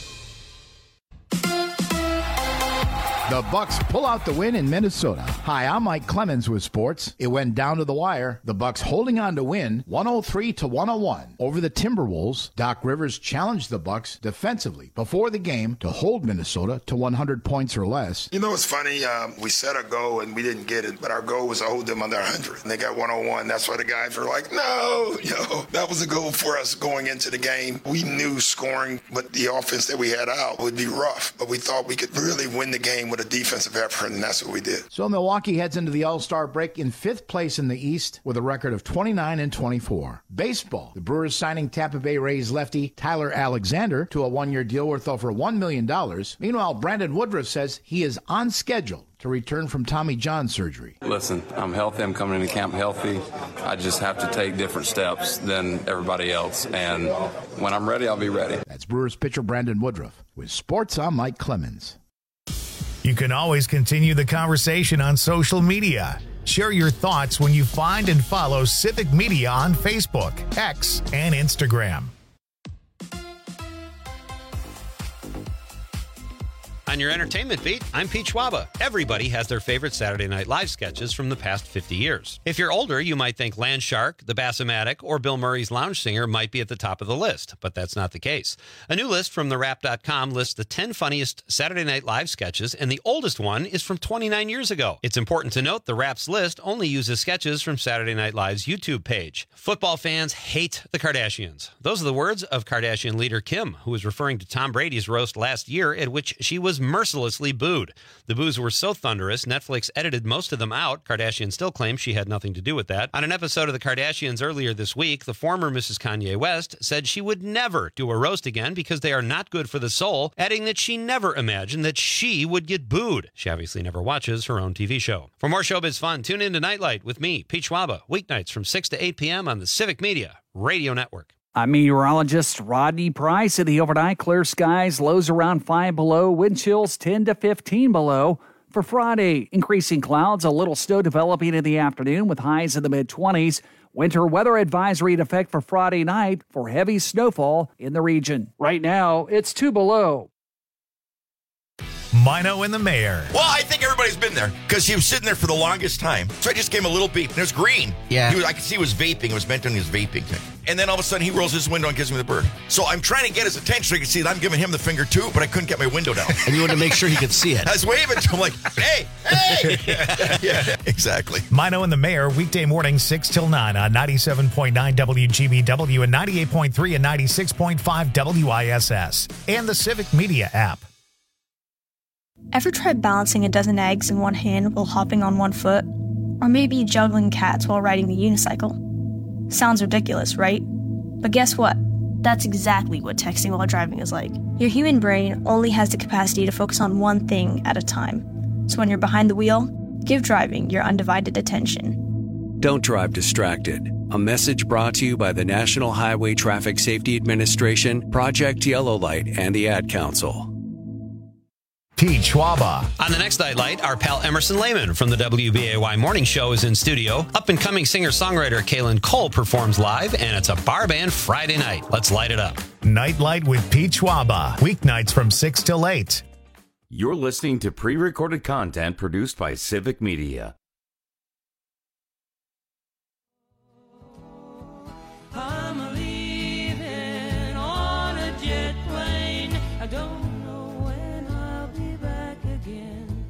The Bucks pull out the win in Minnesota. Hi, I'm Mike Clemens with sports. It went down to the wire. The Bucks holding on to win one oh three to one oh one over the Timberwolves. Doc Rivers challenged the Bucks defensively before the game to hold Minnesota to one hundred points or less. You know, it's funny. Um, we set a goal and we didn't get it, but our goal was to hold them under one hundred. And they got one oh one. That's why the guys were like, no, yo, that was a goal for us going into the game. We knew scoring, but the offense that we had out would be rough. But we thought we could really win the game with a defensive effort, and that's what we did. So Milwaukee heads into the All-Star break in fifth place in the East with a record of twenty-nine and twenty-four. Baseball. The Brewers signing Tampa Bay Rays lefty Tyler Alexander to a one-year deal worth over one million dollars. Meanwhile, Brandon Woodruff says he is on schedule to return from Tommy John surgery. Listen, I'm healthy. I'm coming into camp healthy. I just have to take different steps than everybody else. And when I'm ready, I'll be ready. That's Brewers pitcher Brandon Woodruff. With sports, I'm Mike Clemens. You can always continue the conversation on social media. Share your thoughts when you find and follow Civic Media on Facebook, X, and Instagram. On your entertainment beat, I'm Pete Schwaba. Everybody has their favorite Saturday Night Live sketches from the past fifty years. If you're older, you might think Land Shark, The Bassomatic, or Bill Murray's Lounge Singer might be at the top of the list, but that's not the case. A new list from the rap dot com lists the ten funniest Saturday Night Live sketches, and the oldest one is from twenty-nine years ago. It's important to note the Rap's list only uses sketches from Saturday Night Live's YouTube page. Football fans hate the Kardashians. Those are the words of Kardashian leader Kim, who was referring to Tom Brady's roast last year at which she was mercilessly booed. The boos were so thunderous, Netflix edited most of them out. Kardashian still claims she had nothing to do with that. On an episode of The Kardashians earlier this week, the former Missus Kanye West said she would never do a roast again because they are not good for the soul, adding that she never imagined that she would get booed. She obviously never watches her own T V show. For more showbiz fun, tune in to Nightlight with me, Pete Schwaba, weeknights from six to eight p.m. on the Civic Media Radio Network. I'm meteorologist Rodney Price. At the overnight, clear skies, lows around five below, wind chills ten to fifteen below. For Friday, increasing clouds, a little snow developing in the afternoon with highs in the mid-twenties. Winter weather advisory in effect for Friday night for heavy snowfall in the region. Right now, it's two below. Mino and the mayor. Well, I think everybody's been there because he was sitting there for the longest time. So I just gave him a little beep, and it was green. Yeah. He was, I could see he was vaping. It was meant on his vaping thing. And then all of a sudden, he rolls his window and gives me the bird. So I'm trying to get his attention so he can see that I'm giving him the finger too, but I couldn't get my window down. And you wanted to make sure he could see it. I was waving to him like, hey, hey. Yeah, exactly. Mino and the mayor, weekday morning, six till nine on ninety-seven point nine W G B W and ninety-eight point three and ninety-six point five W I S S and the Civic Media app. Ever tried balancing a dozen eggs in one hand while hopping on one foot? Or maybe juggling cats while riding the unicycle? Sounds ridiculous, right? But guess what? That's exactly what texting while driving is like. Your human brain only has the capacity to focus on one thing at a time. So when you're behind the wheel, give driving your undivided attention. Don't drive distracted. A message brought to you by the National Highway Traffic Safety Administration, Project Yellow Light, and the Ad Council. Pete Schwaba. On the next Nightlight, our pal Emerson Lehman from the W B A Y Morning Show is in studio. Up-and-coming singer-songwriter Kaylin Cole performs live, and it's a bar band Friday night. Let's light it up. Nightlight with Pete Schwaba. Weeknights from six till eight. You're listening to pre-recorded content produced by Civic Media. I'm leaving on a jet plane. I don't know when I'll be back again.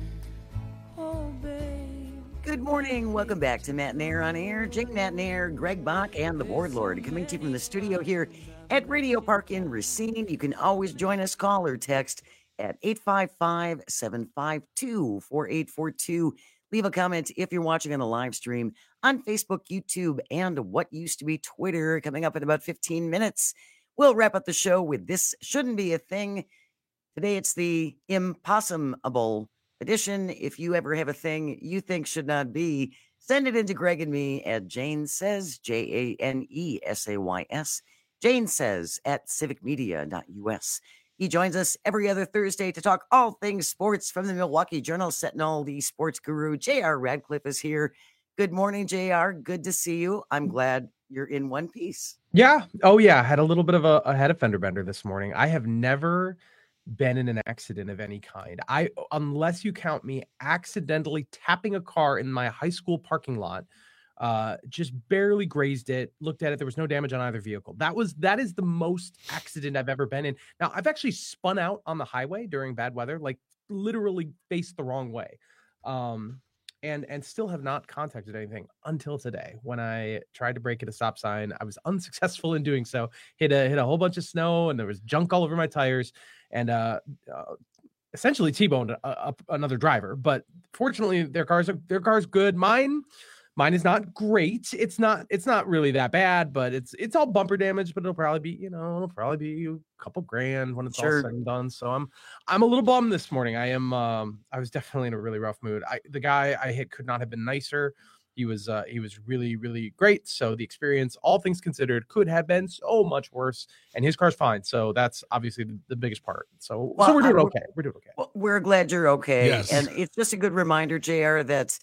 Oh, babe. Good morning. Welcome back to Matt and Air on Air. Jake, Matt and Air, Greg Bach, and the Board Lord coming to you from the studio here at Radio Park in Racine. You can always join us, call or text at eight five five, seven five two, four eight four two. Leave a comment if you're watching on the live stream on Facebook, YouTube, and what used to be Twitter. Coming up in about fifteen minutes, we'll wrap up the show with This Shouldn't Be a Thing. Today, it's the Impossible edition. If you ever have a thing you think should not be, send it into Greg and me at Jane Says, J A N E S A Y S, Jane Says at civic media dot U S. He joins us every other Thursday to talk all things sports from the Milwaukee Journal Sentinel. The sports guru, J R Radcliffe, is here. Good morning, J R. Good to see you. I'm glad you're in one piece. Yeah. Oh, yeah. I had a little bit of a, a head of fender bender this morning. I have never been in an accident of any kind. I, unless you count me accidentally tapping a car in my high school parking lot, uh, just barely grazed it, looked at it. There was no damage on either vehicle. That was, that is the most accident I've ever been in. Now, I've actually spun out on the highway during bad weather, like literally faced the wrong way. Um, and, and still have not contacted anything until today when I tried to brake at a stop sign. I was unsuccessful in doing so, hit a, hit a whole bunch of snow and there was junk all over my tires and, uh, uh essentially T-boned a, a, another driver, but fortunately their cars are, their car's good. Mine, Mine is not great. It's not, it's not really that bad, but it's, it's all bumper damage, but it'll probably be, you know, it'll probably be a couple grand when it's Sure. all said and done. So I'm, I'm a little bummed this morning. I am, um, I was definitely in a really rough mood. I, the guy I hit could not have been nicer. He was, uh, he was really, really great. So the experience, all things considered, could have been so much worse, and his car's fine. So that's obviously the, the biggest part. So, Well, so we're doing I- okay. We're doing okay. Well, we're glad you're okay. Yes. And it's just a good reminder, J R, that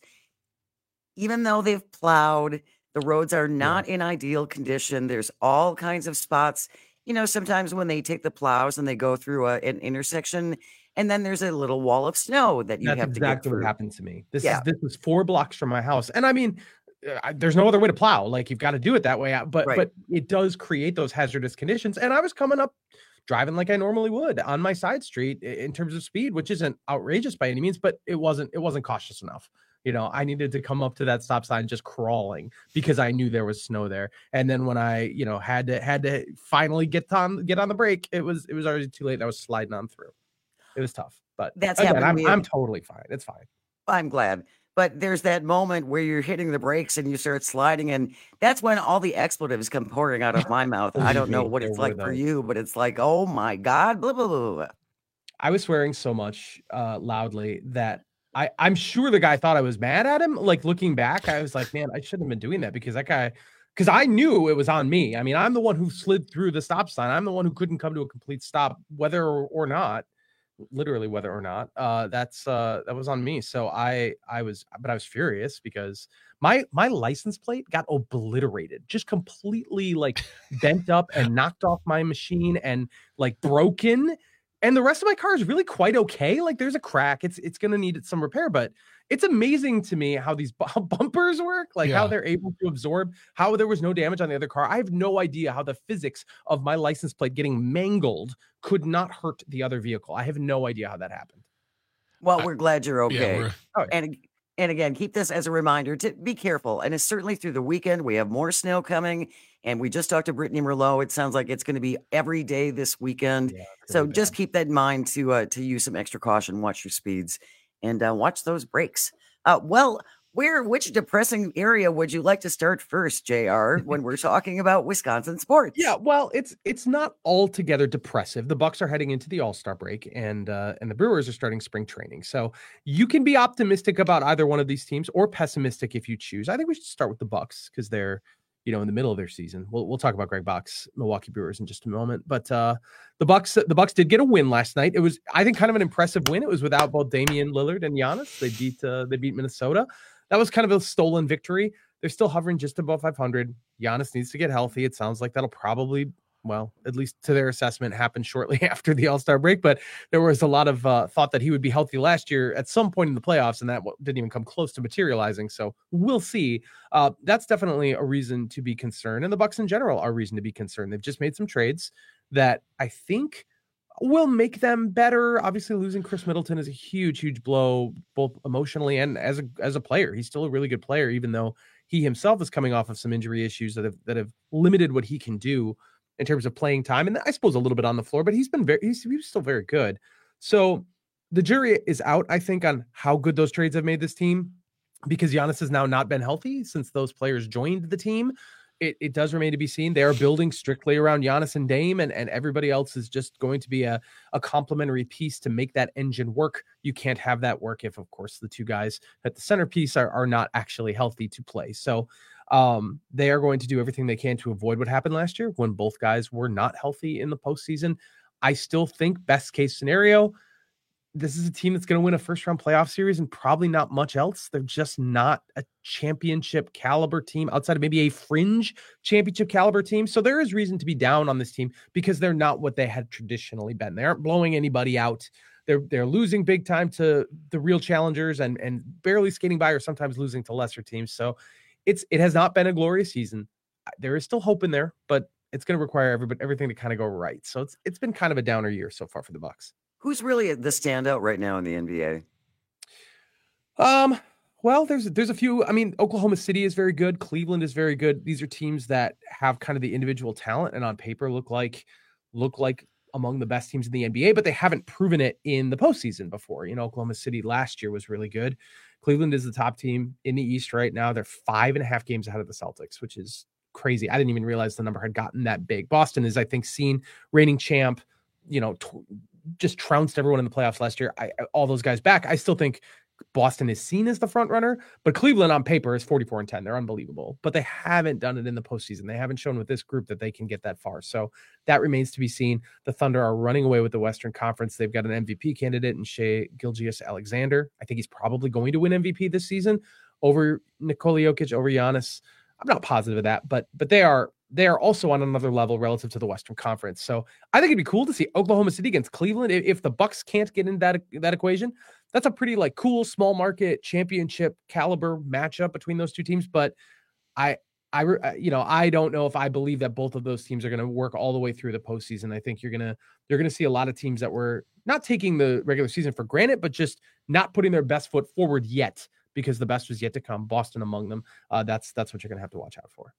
even though they've plowed, the roads are not in ideal condition. There's all kinds of spots. You know, sometimes when they take the plows and they go through a, an intersection, and then there's a little wall of snow that you That's have to get exactly through. what happened to me. This Yeah. is this was four blocks from my house, and I mean, uh, I- there's no other way to plow. Like you've got to do it that way. uh, But Right. but it does create those hazardous conditions. And I was coming up, driving like I normally would on my side street i- in terms of speed, which isn't outrageous by any means, but it wasn't it wasn't cautious enough. You know, I needed to come up to that stop sign just crawling because I knew there was snow there. And then when I, you know, had to had to finally get on get on the brake, it was it was already too late. And I was sliding on through. It was tough, but That's again, happened to I'm me. I'm totally fine. It's fine. I'm glad. But there's that moment where you're hitting the brakes and you start sliding, and that's when all the expletives come pouring out of my mouth. I don't know Believe me, what there it's were like for those. you, but it's like, oh my God, blah, blah, blah, blah. I was swearing so much uh, loudly that I, I'm sure the guy thought I was mad at him. Like looking back, I was like, man, I shouldn't have been doing that because that guy, because I knew it was on me. I mean, I'm the one who slid through the stop sign. I'm the one who couldn't come to a complete stop, whether or, or not, literally whether or not. Uh, that's uh, that was on me. So I I was, but I was furious because my my license plate got obliterated, just completely like bent up and knocked off my machine and like broken. And the rest of my car is really quite okay. Like there's a crack. It's it's gonna need some repair, but it's amazing to me how these bu- how bumpers work, like how Yeah. they're able to absorb, how there was no damage on the other car. I have no idea how the physics of my license plate getting mangled could not hurt the other vehicle. I have no idea how that happened. Well, we're glad you're yeah, okay. we're- Oh, yeah. and and again, keep this as a reminder to be careful. And it's certainly through the weekend. We have more snow coming, and we just talked to Brittany Merlot. It sounds like it's going to be every day this weekend. So just keep that in mind to uh, to use some extra caution. Watch your speeds and uh, watch those brakes. Uh, well, where which depressing area would you like to start first, J R, when we're talking about Wisconsin sports? Yeah, well, it's it's not altogether depressive. The Bucks are heading into the All-Star break, and uh, and the Brewers are starting spring training. So you can be optimistic about either one of these teams, or pessimistic if you choose. I think we should start with the Bucks because they're, you know, in the middle of their season. We'll we'll talk about Greg Bach's Milwaukee Brewers in just a moment. But uh, the Bucks the Bucks did get a win last night. It was, I think, kind of an impressive win. It was without both Damian Lillard and Giannis. They beat uh, they beat Minnesota. That was kind of a stolen victory. They're still hovering just above five hundred. Giannis needs to get healthy. It sounds like that'll probably, well, at least to their assessment, happen shortly after the All-Star break. But there was a lot of uh, thought that he would be healthy last year at some point in the playoffs, and that didn't even come close to materializing. So we'll see. Uh, that's definitely a reason to be concerned. And the Bucks in general are a reason to be concerned. They've just made some trades that I think will make them better. Obviously, losing Chris Middleton is a huge, huge blow, both emotionally and as a as a player. He's still a really good player, even though he himself is coming off of some injury issues that have that have limited what he can do in terms of playing time, and I suppose a little bit on the floor, but he's been very, he's, he's still very good. So the jury is out, I think, on how good those trades have made this team, because Giannis has now not been healthy since those players joined the team. It, it does remain to be seen. They are building strictly around Giannis and Dame, and, and everybody else is just going to be a, a complementary piece to make that engine work. You can't have that work if, of course, the two guys at the centerpiece are, are not actually healthy to play. So um, they are going to do everything they can to avoid what happened last year when both guys were not healthy in the postseason. I still think best case scenario, this is a team that's going to win a first round playoff series and probably not much else. They're just not a championship caliber team outside of maybe a fringe championship caliber team. So there is reason to be down on this team because they're not what they had traditionally been. They aren't blowing anybody out. They're, they're losing big time to the real challengers and, and barely skating by, or sometimes losing to lesser teams. So it's, it has not been a glorious season. There is still hope in there, but it's going to require everybody, everything to kind of go right. So it's, it's been kind of a downer year so far for the Bucks. Who's really the standout right now in the N B A? Um, well, there's there's a few. I mean, Oklahoma City is very good. Cleveland is very good. These are teams that have kind of the individual talent and on paper look like look like among the best teams in the N B A, but they haven't proven it in the postseason before. You know, Oklahoma City last year was really good. Cleveland is the top team in the East right now. They're five and a half games ahead of the Celtics, which is crazy. I didn't even realize the number had gotten that big. Boston is, I think, seen reigning champ, you know, t- just trounced everyone in the playoffs last year. I, all those guys back. I still think Boston is seen as the front runner, but Cleveland on paper is forty-four and ten. They're unbelievable, but they haven't done it in the postseason. They haven't shown with this group that they can get that far. So that remains to be seen. The Thunder are running away with the Western Conference. They've got an M V P candidate in Shai Gilgeous-Alexander. I think he's probably going to win M V P this season over Nikola Jokic, over Giannis. I'm not positive of that, but but they are they are also on another level relative to the Western Conference. So I think it'd be cool to see Oklahoma City against Cleveland. If, if the Bucks can't get in that that equation, that's a pretty like cool small market championship caliber matchup between those two teams. But I I you know I don't know if I believe that both of those teams are going to work all the way through the postseason. I think you're gonna you're gonna see a lot of teams that were not taking the regular season for granted, but just not putting their best foot forward yet, because the best was yet to come, Boston among them. Uh, that's that's what you're going to have to watch out for.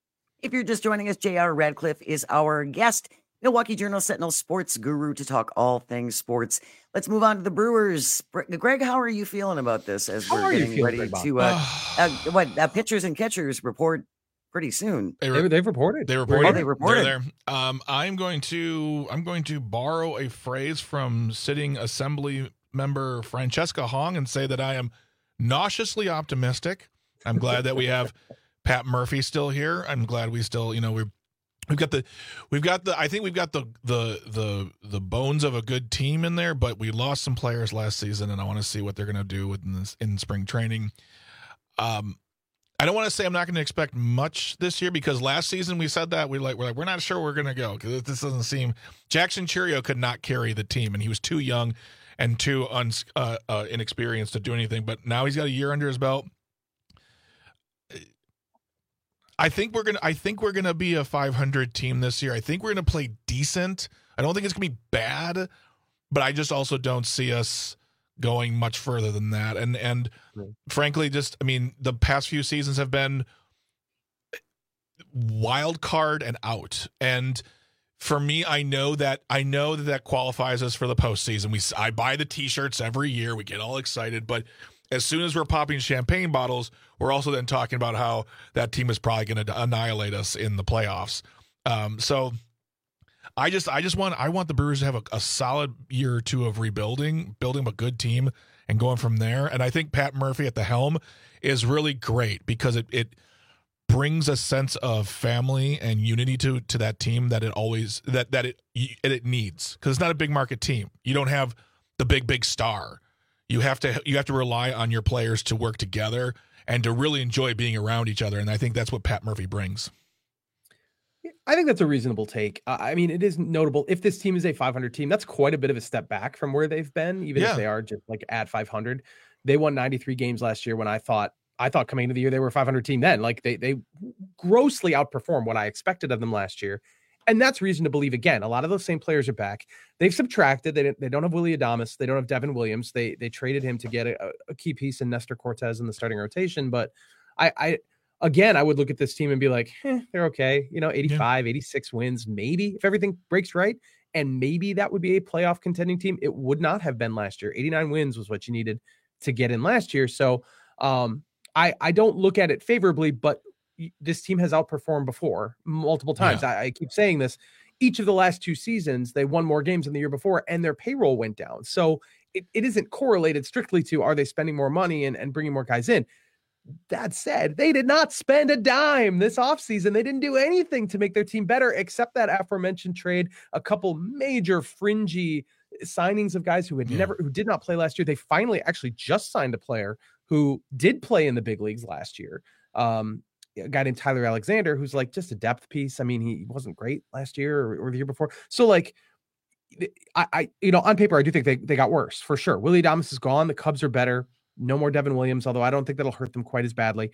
If you're just joining us, J R Radcliffe is our guest, Milwaukee Journal-Sentinel sports guru, to talk all things sports. Let's move on to the Brewers. Greg, how are you feeling about this as How we're are you getting feeling, ready Greg to uh, uh, what uh, pitchers and catchers report pretty soon? They re- they've reported. They reported. Oh, they reported. They're there. Um, I'm going to I'm going to borrow a phrase from sitting Assembly member Francesca Hong and say that I am nauseously optimistic. I'm glad that we have Pat Murphy still here. I'm glad we still, you know, we've we've got the we've got the I think we've got the the the the bones of a good team in there, but we lost some players last season, and I want to see what they're going to do with this in spring training. Um, I don't want to say I'm not going to expect much this year, because last season we said that we like we're like we're not sure where we're going to go, because this doesn't seem Jackson Chourio could not carry the team, and he was too young and too un, uh, uh, inexperienced to do anything. But now he's got a year under his belt. I think we're gonna. I think we're gonna be a five hundred team this year. I think we're gonna play decent. I don't think it's gonna be bad, but I just also don't see us going much further than that. And and right. frankly, just I mean, the past few seasons have been wild card and out. And for me, I know that I know that that qualifies us for the postseason. We I buy the T-shirts every year. We get all excited, but as soon as we're popping champagne bottles, we're also then talking about how that team is probably going to annihilate us in the playoffs. Um, so I just, I just want, I want the Brewers to have a, a solid year or two of rebuilding, building a good team, and going from there. And I think Pat Murphy at the helm is really great, because it, it brings a sense of family and unity to to that team that it always that that it it needs, because it's not a big market team. You don't have the big big star. You have to you have to rely on your players to work together and to really enjoy being around each other, and I think that's what Pat Murphy brings. I think that's a reasonable take. Uh, I mean, it is notable if this team is a five hundred team. That's quite a bit of a step back from where they've been, even Yeah. if they are just like at five hundred. They won ninety-three games last year when I thought I thought coming into the year they were a five hundred team then. Like they they grossly outperformed what I expected of them last year. And that's reason to believe, again, a lot of those same players are back. They've subtracted. They, they don't have Willie Adames. They don't have Devin Williams. They they traded him to get a, a key piece in Nestor Cortez in the starting rotation. But I, I again, I would look at this team and be like, eh, they're okay. You know, eighty-five, eighty-six wins, maybe, if everything breaks right. And maybe that would be a playoff contending team. It would not have been last year. eighty-nine wins was what you needed to get in last year. So um, I, I don't look at it favorably, but this team has outperformed before multiple times. Yeah. I, I keep saying this. Each of the last two seasons, they won more games than the year before, and their payroll went down. So it, it isn't correlated strictly to are they spending more money and, and bringing more guys in. That said, they did not spend a dime this offseason. They didn't do anything to make their team better except that aforementioned trade, a couple major fringy signings of guys who had Yeah. never, who did not play last year. They finally actually just signed a player who did play in the big leagues last year. Um, a guy named Tyler Alexander, who's like just a depth piece. I mean, he wasn't great last year or, or the year before. So like, I, I, you know, on paper, I do think they, they got worse for sure. Willie Adames is gone. The Cubs are better. No more Devin Williams, although I don't think that'll hurt them quite as badly.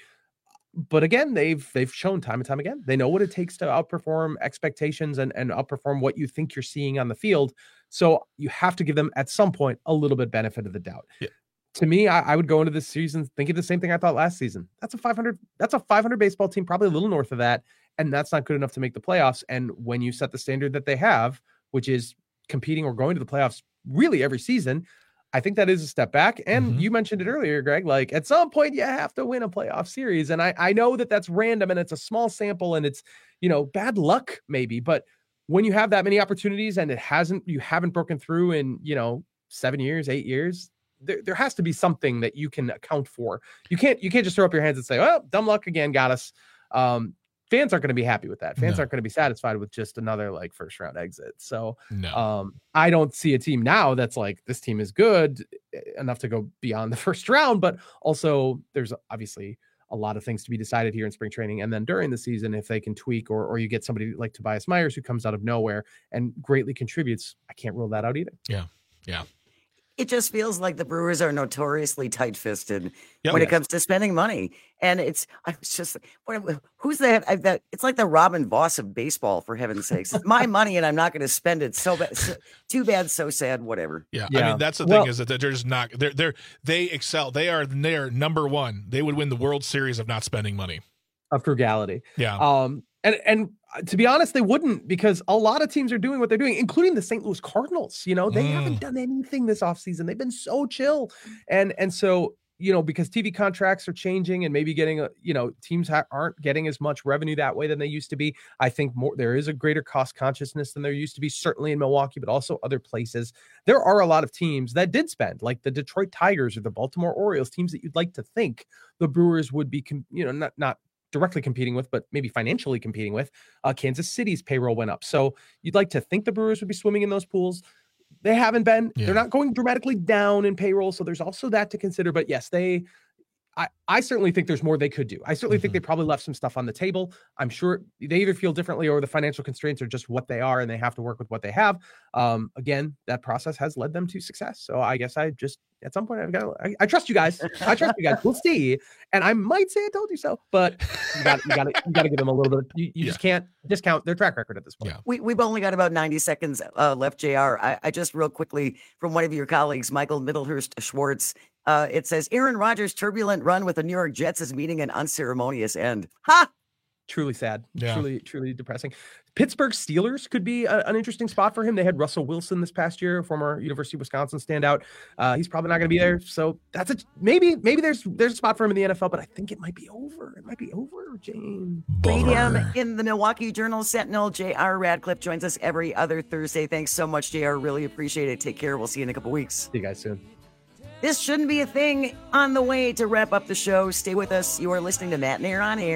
But again, they've they've shown time and time again, they know what it takes to outperform expectations and, and outperform what you think you're seeing on the field. So you have to give them at some point a little bit benefit of the doubt. Yeah. To me, I, I would go into this season thinking the same thing I thought last season. That's a five hundred. That's a five hundred baseball team, probably a little north of that, and that's not good enough to make the playoffs. And when you set the standard that they have, which is competing or going to the playoffs really every season, I think that is a step back. And Mm-hmm. you mentioned it earlier, Greg. Like at some point, you have to win a playoff series, and I I know that that's random and it's a small sample and it's you know bad luck maybe, but when you have that many opportunities and it hasn't you haven't broken through in you know seven years, eight years. There, there has to be something that you can account for. You can't you can't just throw up your hands and say, "Oh, dumb luck again, got us." Um, fans aren't going to be happy with that. Fans No. aren't going to be satisfied with just another like first round exit. So No. um, I don't see a team now that's like this team is good enough to go beyond the first round. But also, there's obviously a lot of things to be decided here in spring training, and then during the season, if they can tweak or or you get somebody like Tobias Myers who comes out of nowhere and greatly contributes, I can't rule that out either. Yeah. Yeah. It just feels like the Brewers are notoriously tight-fisted Yep. when it Yes. comes to spending money. And it's, I was just, what, who's that? I, that? It's like the Robin Voss of baseball, for heaven's sakes. It's my money and I'm not going to spend it. So bad. So, too bad. So sad. Whatever. Yeah. Yeah. I mean, that's the Well- thing is that they're just not, they're, they're, they excel. They are, they're number one. They would win the World Series of not spending money. Of frugality. Yeah. Um, and and to be honest, they wouldn't, because a lot of teams are doing what they're doing, including the Saint Louis Cardinals. You know, they Mm. haven't done anything this offseason. They've been so chill. And and so, you know, because T V contracts are changing and maybe getting, a, you know, teams ha- aren't getting as much revenue that way than they used to be. I think more there is a greater cost consciousness than there used to be, certainly in Milwaukee, but also other places. There are a lot of teams that did spend, like the Detroit Tigers or the Baltimore Orioles, teams that you'd like to think the Brewers would be, com- you know, not not directly competing with, but maybe financially competing with. uh, Kansas City's payroll went up. So you'd like to think the Brewers would be swimming in those pools. They haven't been. Yeah. They're not going dramatically down in payroll. So there's also that to consider. But yes, they, I, I certainly think there's more they could do. I certainly think they probably left some stuff on the table. I'm sure they either feel differently or the financial constraints are just what they are and they have to work with what they have. Um, again, that process has led them to success. So I guess I just, at some point, I've got to, I, I trust you guys. I trust you guys. We'll see. And I might say I told you so, but you got you got to you got to give them a little bit. Of, you you just can't discount their track record at this point. Yeah. We, we've only got about ninety seconds uh, left, J R. I, I just real quickly from one of your colleagues, Michael Middlehurst Schwartz. Uh, it says Aaron Rodgers' turbulent run with the New York Jets is meeting an unceremonious end. Ha! Truly sad. Yeah. Truly, truly depressing. Pittsburgh Steelers could be a, an interesting spot for him. They had Russell Wilson this past year, former University of Wisconsin standout. Uh, he's probably not going to be there. So that's a maybe. Maybe there's there's a spot for him in the N F L, but I think it might be over. It might be over, Jane. Radium in the Milwaukee Journal Sentinel. J R. Radcliffe joins us every other Thursday. Thanks so much, J R. Really appreciate it. Take care. We'll see you in a couple weeks. See you guys soon. This shouldn't be a thing. On the way to wrap up the show, stay with us. You are listening to Matt and Air on Air.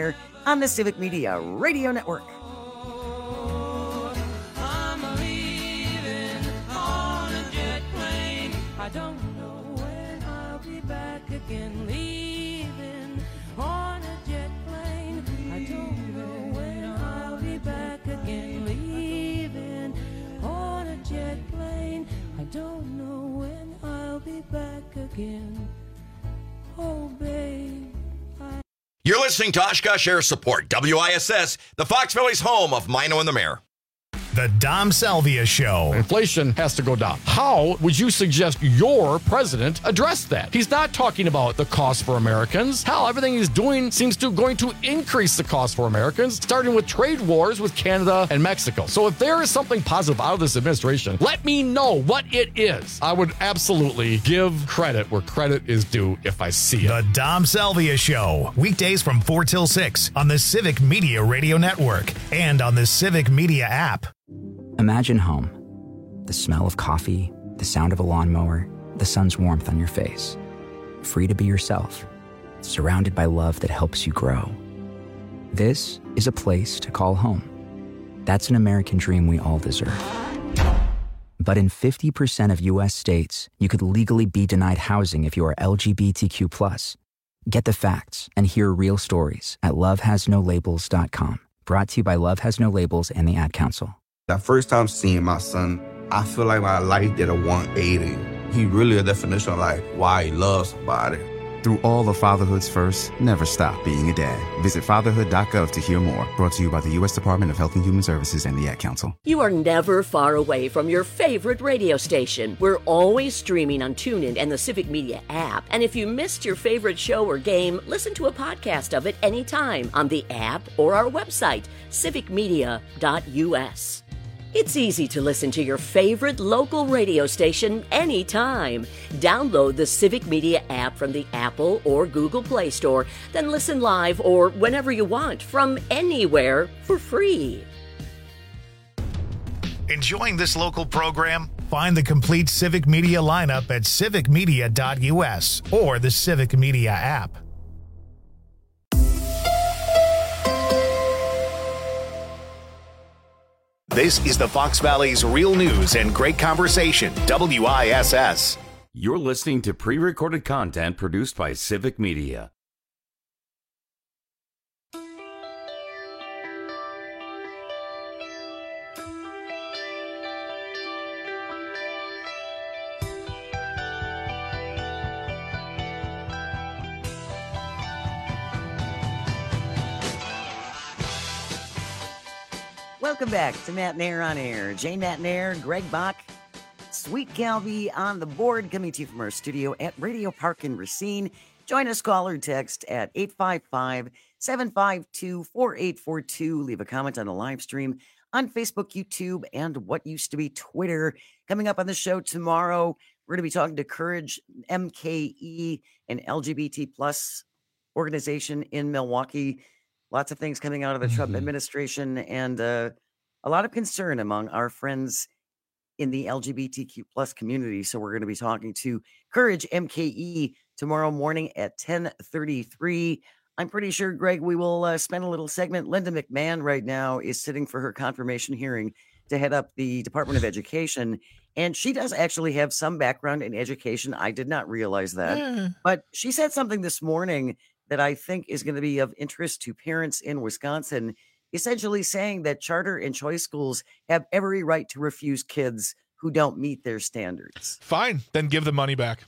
on the Civic Media Radio Network. I'm leaving on a jet plane. I don't know when I'll be back again. Leaving on a jet plane. I don't know when I'll be back again. Leaving on a jet plane. I don't know when I'll be back again. Oh, babe. You're listening to Oshkosh Air Support, W I S S, the Fox Valley's home of Mino and the Mayor. The Dom Salvia Show. Inflation has to go down. How would you suggest your president address that? He's not talking about the cost for Americans. Hell, everything he's doing seems to going to increase the cost for Americans, starting with trade wars with Canada and Mexico. So if there is something positive out of this administration, let me know what it is. I would absolutely give credit where credit is due if I see it. The Dom Salvia Show. Weekdays from four till six on the Civic Media Radio Network and on the Civic Media app. Imagine home. The smell of coffee, the sound of a lawnmower, the sun's warmth on your face. Free to be yourself, surrounded by love that helps you grow. This is a place to call home. That's an American dream we all deserve. But in fifty percent of U S states, you could legally be denied housing if you are L G B T Q plus. Get the facts and hear real stories at love has no labels dot com. Brought to you by Love Has No Labels and the Ad Council. That first time seeing my son, I feel like my life did a one eighty. He really a definition of like why he loves somebody. Through all of fatherhood's first, never stop being a dad. Visit fatherhood dot gov to hear more. Brought to you by the U S Department of Health and Human Services and the Ad Council. You are never far away from your favorite radio station. We're always streaming on TuneIn and the Civic Media app. And if you missed your favorite show or game, listen to a podcast of it anytime on the app or our website, civic media dot U S. It's easy to listen to your favorite local radio station anytime. Download the Civic Media app from the Apple or Google Play Store, then listen live or whenever you want from anywhere for free. Enjoying this local program? Find the complete Civic Media lineup at civic media dot U S or the Civic Media app. This is the Fox Valley's real news and great conversation, W I S S. You're listening to pre-recorded content produced by Civic Media. Welcome back to Matt and Air on Air. Jane Matt and Air, Greg Bach, Sweet Calvi on the board, coming to you from our studio at Radio Park in Racine. Join us, call or text at eight five five, seven five two, four eight four two. Leave a comment on the live stream on Facebook, YouTube, and what used to be Twitter. Coming up on the show tomorrow, we're going to be talking to Courage M K E, an L G B T plus organization in Milwaukee. Lots of things coming out of the Trump mm-hmm. administration and uh, a lot of concern among our friends in the L G B T Q plus community. So we're going to be talking to Courage M K E tomorrow morning at ten thirty-three. I'm pretty sure, Greg, we will uh, spend a little segment. Linda McMahon right now is sitting for her confirmation hearing to head up the Department of Education. And she does actually have some background in education. I did not realize that. Yeah. But she said something this morning that I think is going to be of interest to parents in Wisconsin, essentially saying that charter and choice schools have every right to refuse kids who don't meet their standards. Fine, then give the money back.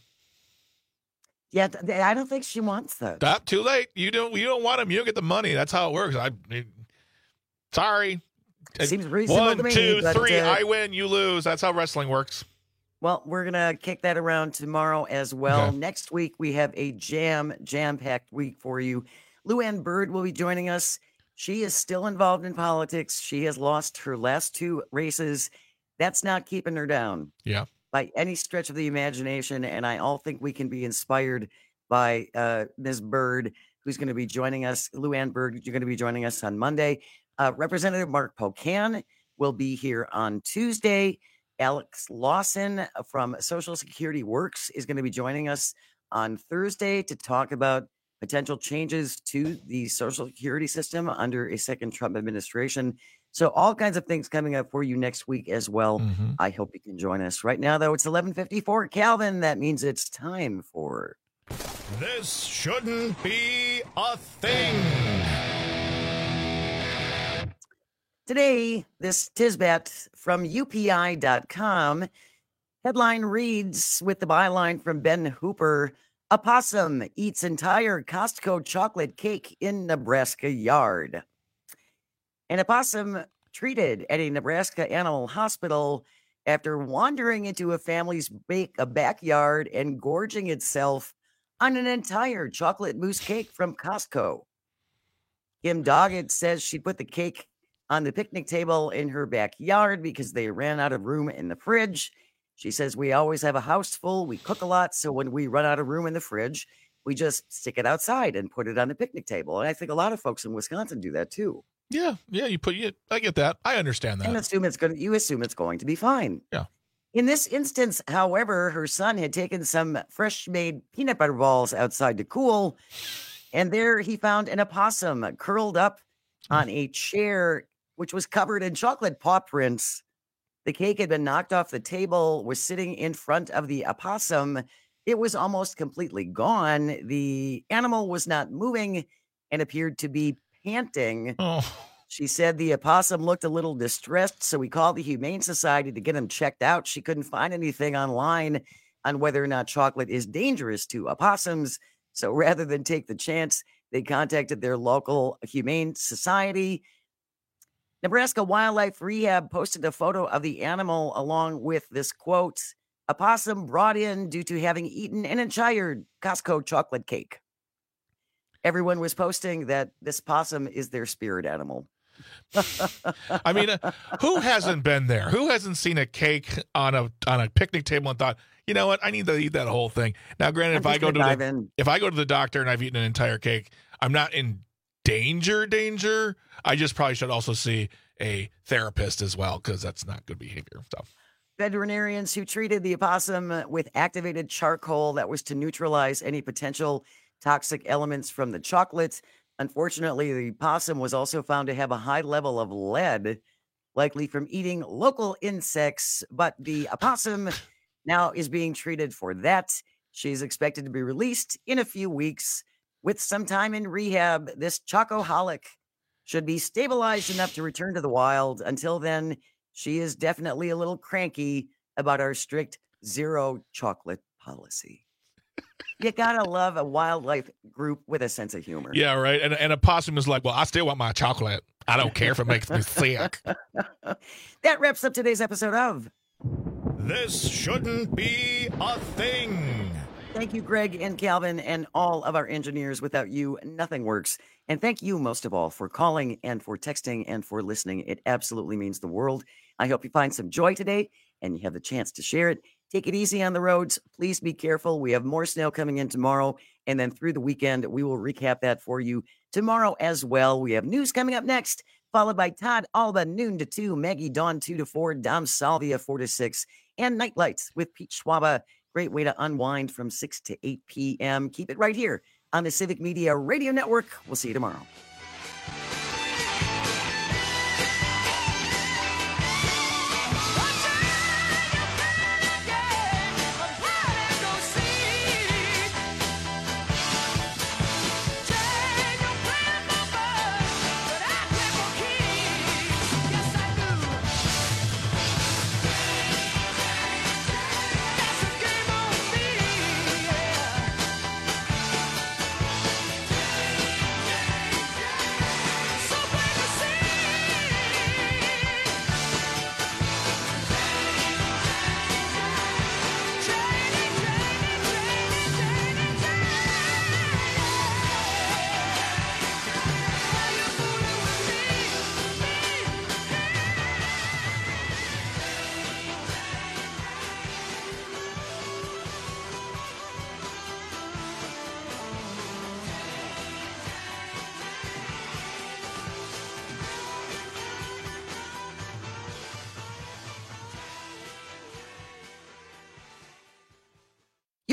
Yeah, I don't think she wants that. Stop, too late. You don't you don't want them, you don't get the money. That's how it works. I it, Sorry. Seems reasonable One, to me. two, but, three, uh, I win, you lose. That's how wrestling works. Well, we're going to kick that around tomorrow as well. Okay. Next week, we have a jam, jam-packed week for you. Luann Bird will be joining us. She is still involved in politics. She has lost her last two races. That's not keeping her down. Yeah. By any stretch of the imagination, and I all think we can be inspired by uh, Miz Bird, who's going to be joining us. Luann Bird, you're going to be joining us on Monday. Uh, Representative Mark Pocan will be here on Tuesday. Alex Lawson from Social Security Works is going to be joining us on Thursday to talk about potential changes to the Social Security system under a second Trump administration. So all kinds of things coming up for you next week as well. Mm-hmm. I hope you can join us. Right now, though, it's eleven fifty-four. Calvin, that means it's time for... This shouldn't be a thing. Today, this Tisbat from U P I dot com. Headline reads with the byline from Ben Hooper, a possum eats entire Costco chocolate cake in Nebraska yard. An opossum treated at a Nebraska animal hospital after wandering into a family's bake, a backyard and gorging itself on an entire chocolate mousse cake from Costco. Kim Doggett says she put the cake on the picnic table in her backyard because they ran out of room in the fridge. She says, we always have a house full. We cook a lot. So when we run out of room in the fridge, we just stick it outside and put it on the picnic table. And I think a lot of folks in Wisconsin do that too. Yeah. Yeah. You put, you, I get that. I understand that. And assume it's going to, you assume it's going to be fine. Yeah. In this instance, however, her son had taken some fresh made peanut butter balls outside to cool. And there he found an opossum curled up on a chair, which was covered in chocolate paw prints. The cake had been knocked off the table, was sitting in front of the opossum. It was almost completely gone. The animal was not moving and appeared to be panting. Oh. She said the opossum looked a little distressed, so we called the Humane Society to get him checked out. She couldn't find anything online on whether or not chocolate is dangerous to opossums. So rather than take the chance, they contacted their local Humane Society. Nebraska Wildlife Rehab posted a photo of the animal along with this quote, a possum brought in due to having eaten an entire Costco chocolate cake. Everyone was posting that this possum is their spirit animal. I mean, uh, who hasn't been there? Who hasn't seen a cake on a on a picnic table and thought, you know what, I need to eat that whole thing. Now, granted, I'm if I go to dive the, in. if I go to the doctor and I've eaten an entire cake, I'm not in danger, danger. I just probably should also see a therapist as well, because that's not good behavior. So, veterinarians who treated the opossum with activated charcoal that was to neutralize any potential toxic elements from the chocolate. Unfortunately, the possum was also found to have a high level of lead, likely from eating local insects. But the opossum now is being treated for that. She's expected to be released in a few weeks. With some time in rehab, this chocoholic should be stabilized enough to return to the wild. Until then, she is definitely a little cranky about our strict zero chocolate policy. You gotta love a wildlife group with a sense of humor. yeah, right. And, and a possum is like, well, I still want my chocolate. I don't care if it makes me sick. That wraps up today's episode of This Shouldn't Be a Thing. Thank you, Greg and Calvin, and all of our engineers. Without you, nothing works. And thank you, most of all, for calling and for texting and for listening. It absolutely means the world. I hope you find some joy today and you have the chance to share it. Take it easy on the roads. Please be careful. We have more snow coming in tomorrow. And then through the weekend, we will recap that for you tomorrow as well. We have news coming up next, followed by Todd Alba, noon to two, Maggie Dawn, two to four, Dom Salvia, four to six, and Night Lights with Pete Schwaba. Great way to unwind from six to eight p.m. Keep it right here on the Civic Media Radio Network. We'll see you tomorrow.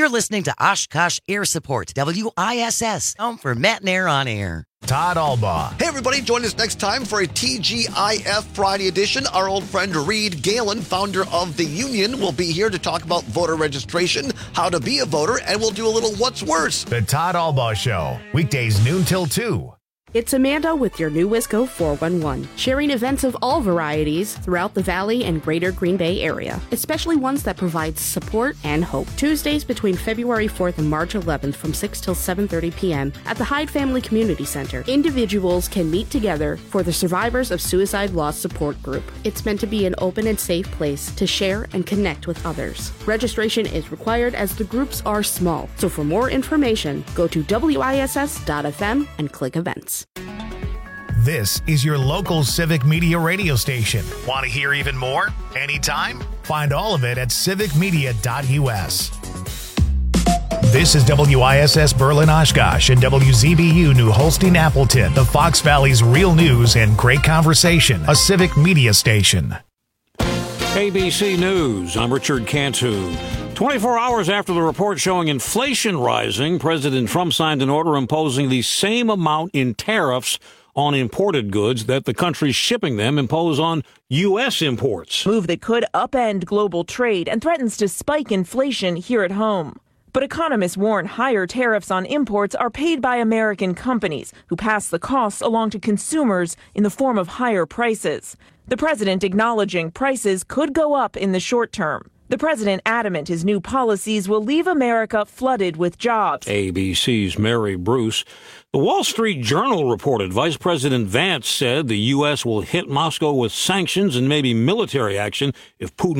You're listening to Oshkosh Air Support, W I S S, home for Matt and Air on Air. Todd Albaugh. Hey, everybody, join us next time for a T G I F Friday edition. Our old friend Reed Galen, founder of The Union, will be here to talk about voter registration, how to be a voter, and we'll do a little What's Worse. The Todd Albaugh Show, weekdays noon till two. It's Amanda with your new Wisco four one one, sharing events of all varieties throughout the Valley and greater Green Bay area, especially ones that provide support and hope. Tuesdays between February fourth and March eleventh from six till seven thirty p.m. at the Hyde Family Community Center. Individuals can meet together for the Survivors of Suicide Loss Support Group. It's meant to be an open and safe place to share and connect with others. Registration is required as the groups are small, so for more information, go to W I S S dot F M and click events. This is your local Civic Media radio station. Want to hear even more? Anytime? Find all of it at civic media dot U S. This is W I S S Berlin Oshkosh and W Z B U New Holstein Appleton, the Fox Valley's real news and great conversation, a Civic Media station. A B C News, I'm Richard Cantu. twenty-four hours after the report showing inflation rising, President Trump signed an order imposing the same amount in tariffs on imported goods that the countries shipping them impose on U S imports. Move that could upend global trade and threatens to spike inflation here at home. But economists warn higher tariffs on imports are paid by American companies who pass the costs along to consumers in the form of higher prices. The president acknowledging prices could go up in the short term. The president adamant his new policies will leave America flooded with jobs. A B C's Mary Bruce. The Wall Street Journal reported Vice President Vance said the U S will hit Moscow with sanctions and maybe military action if Putin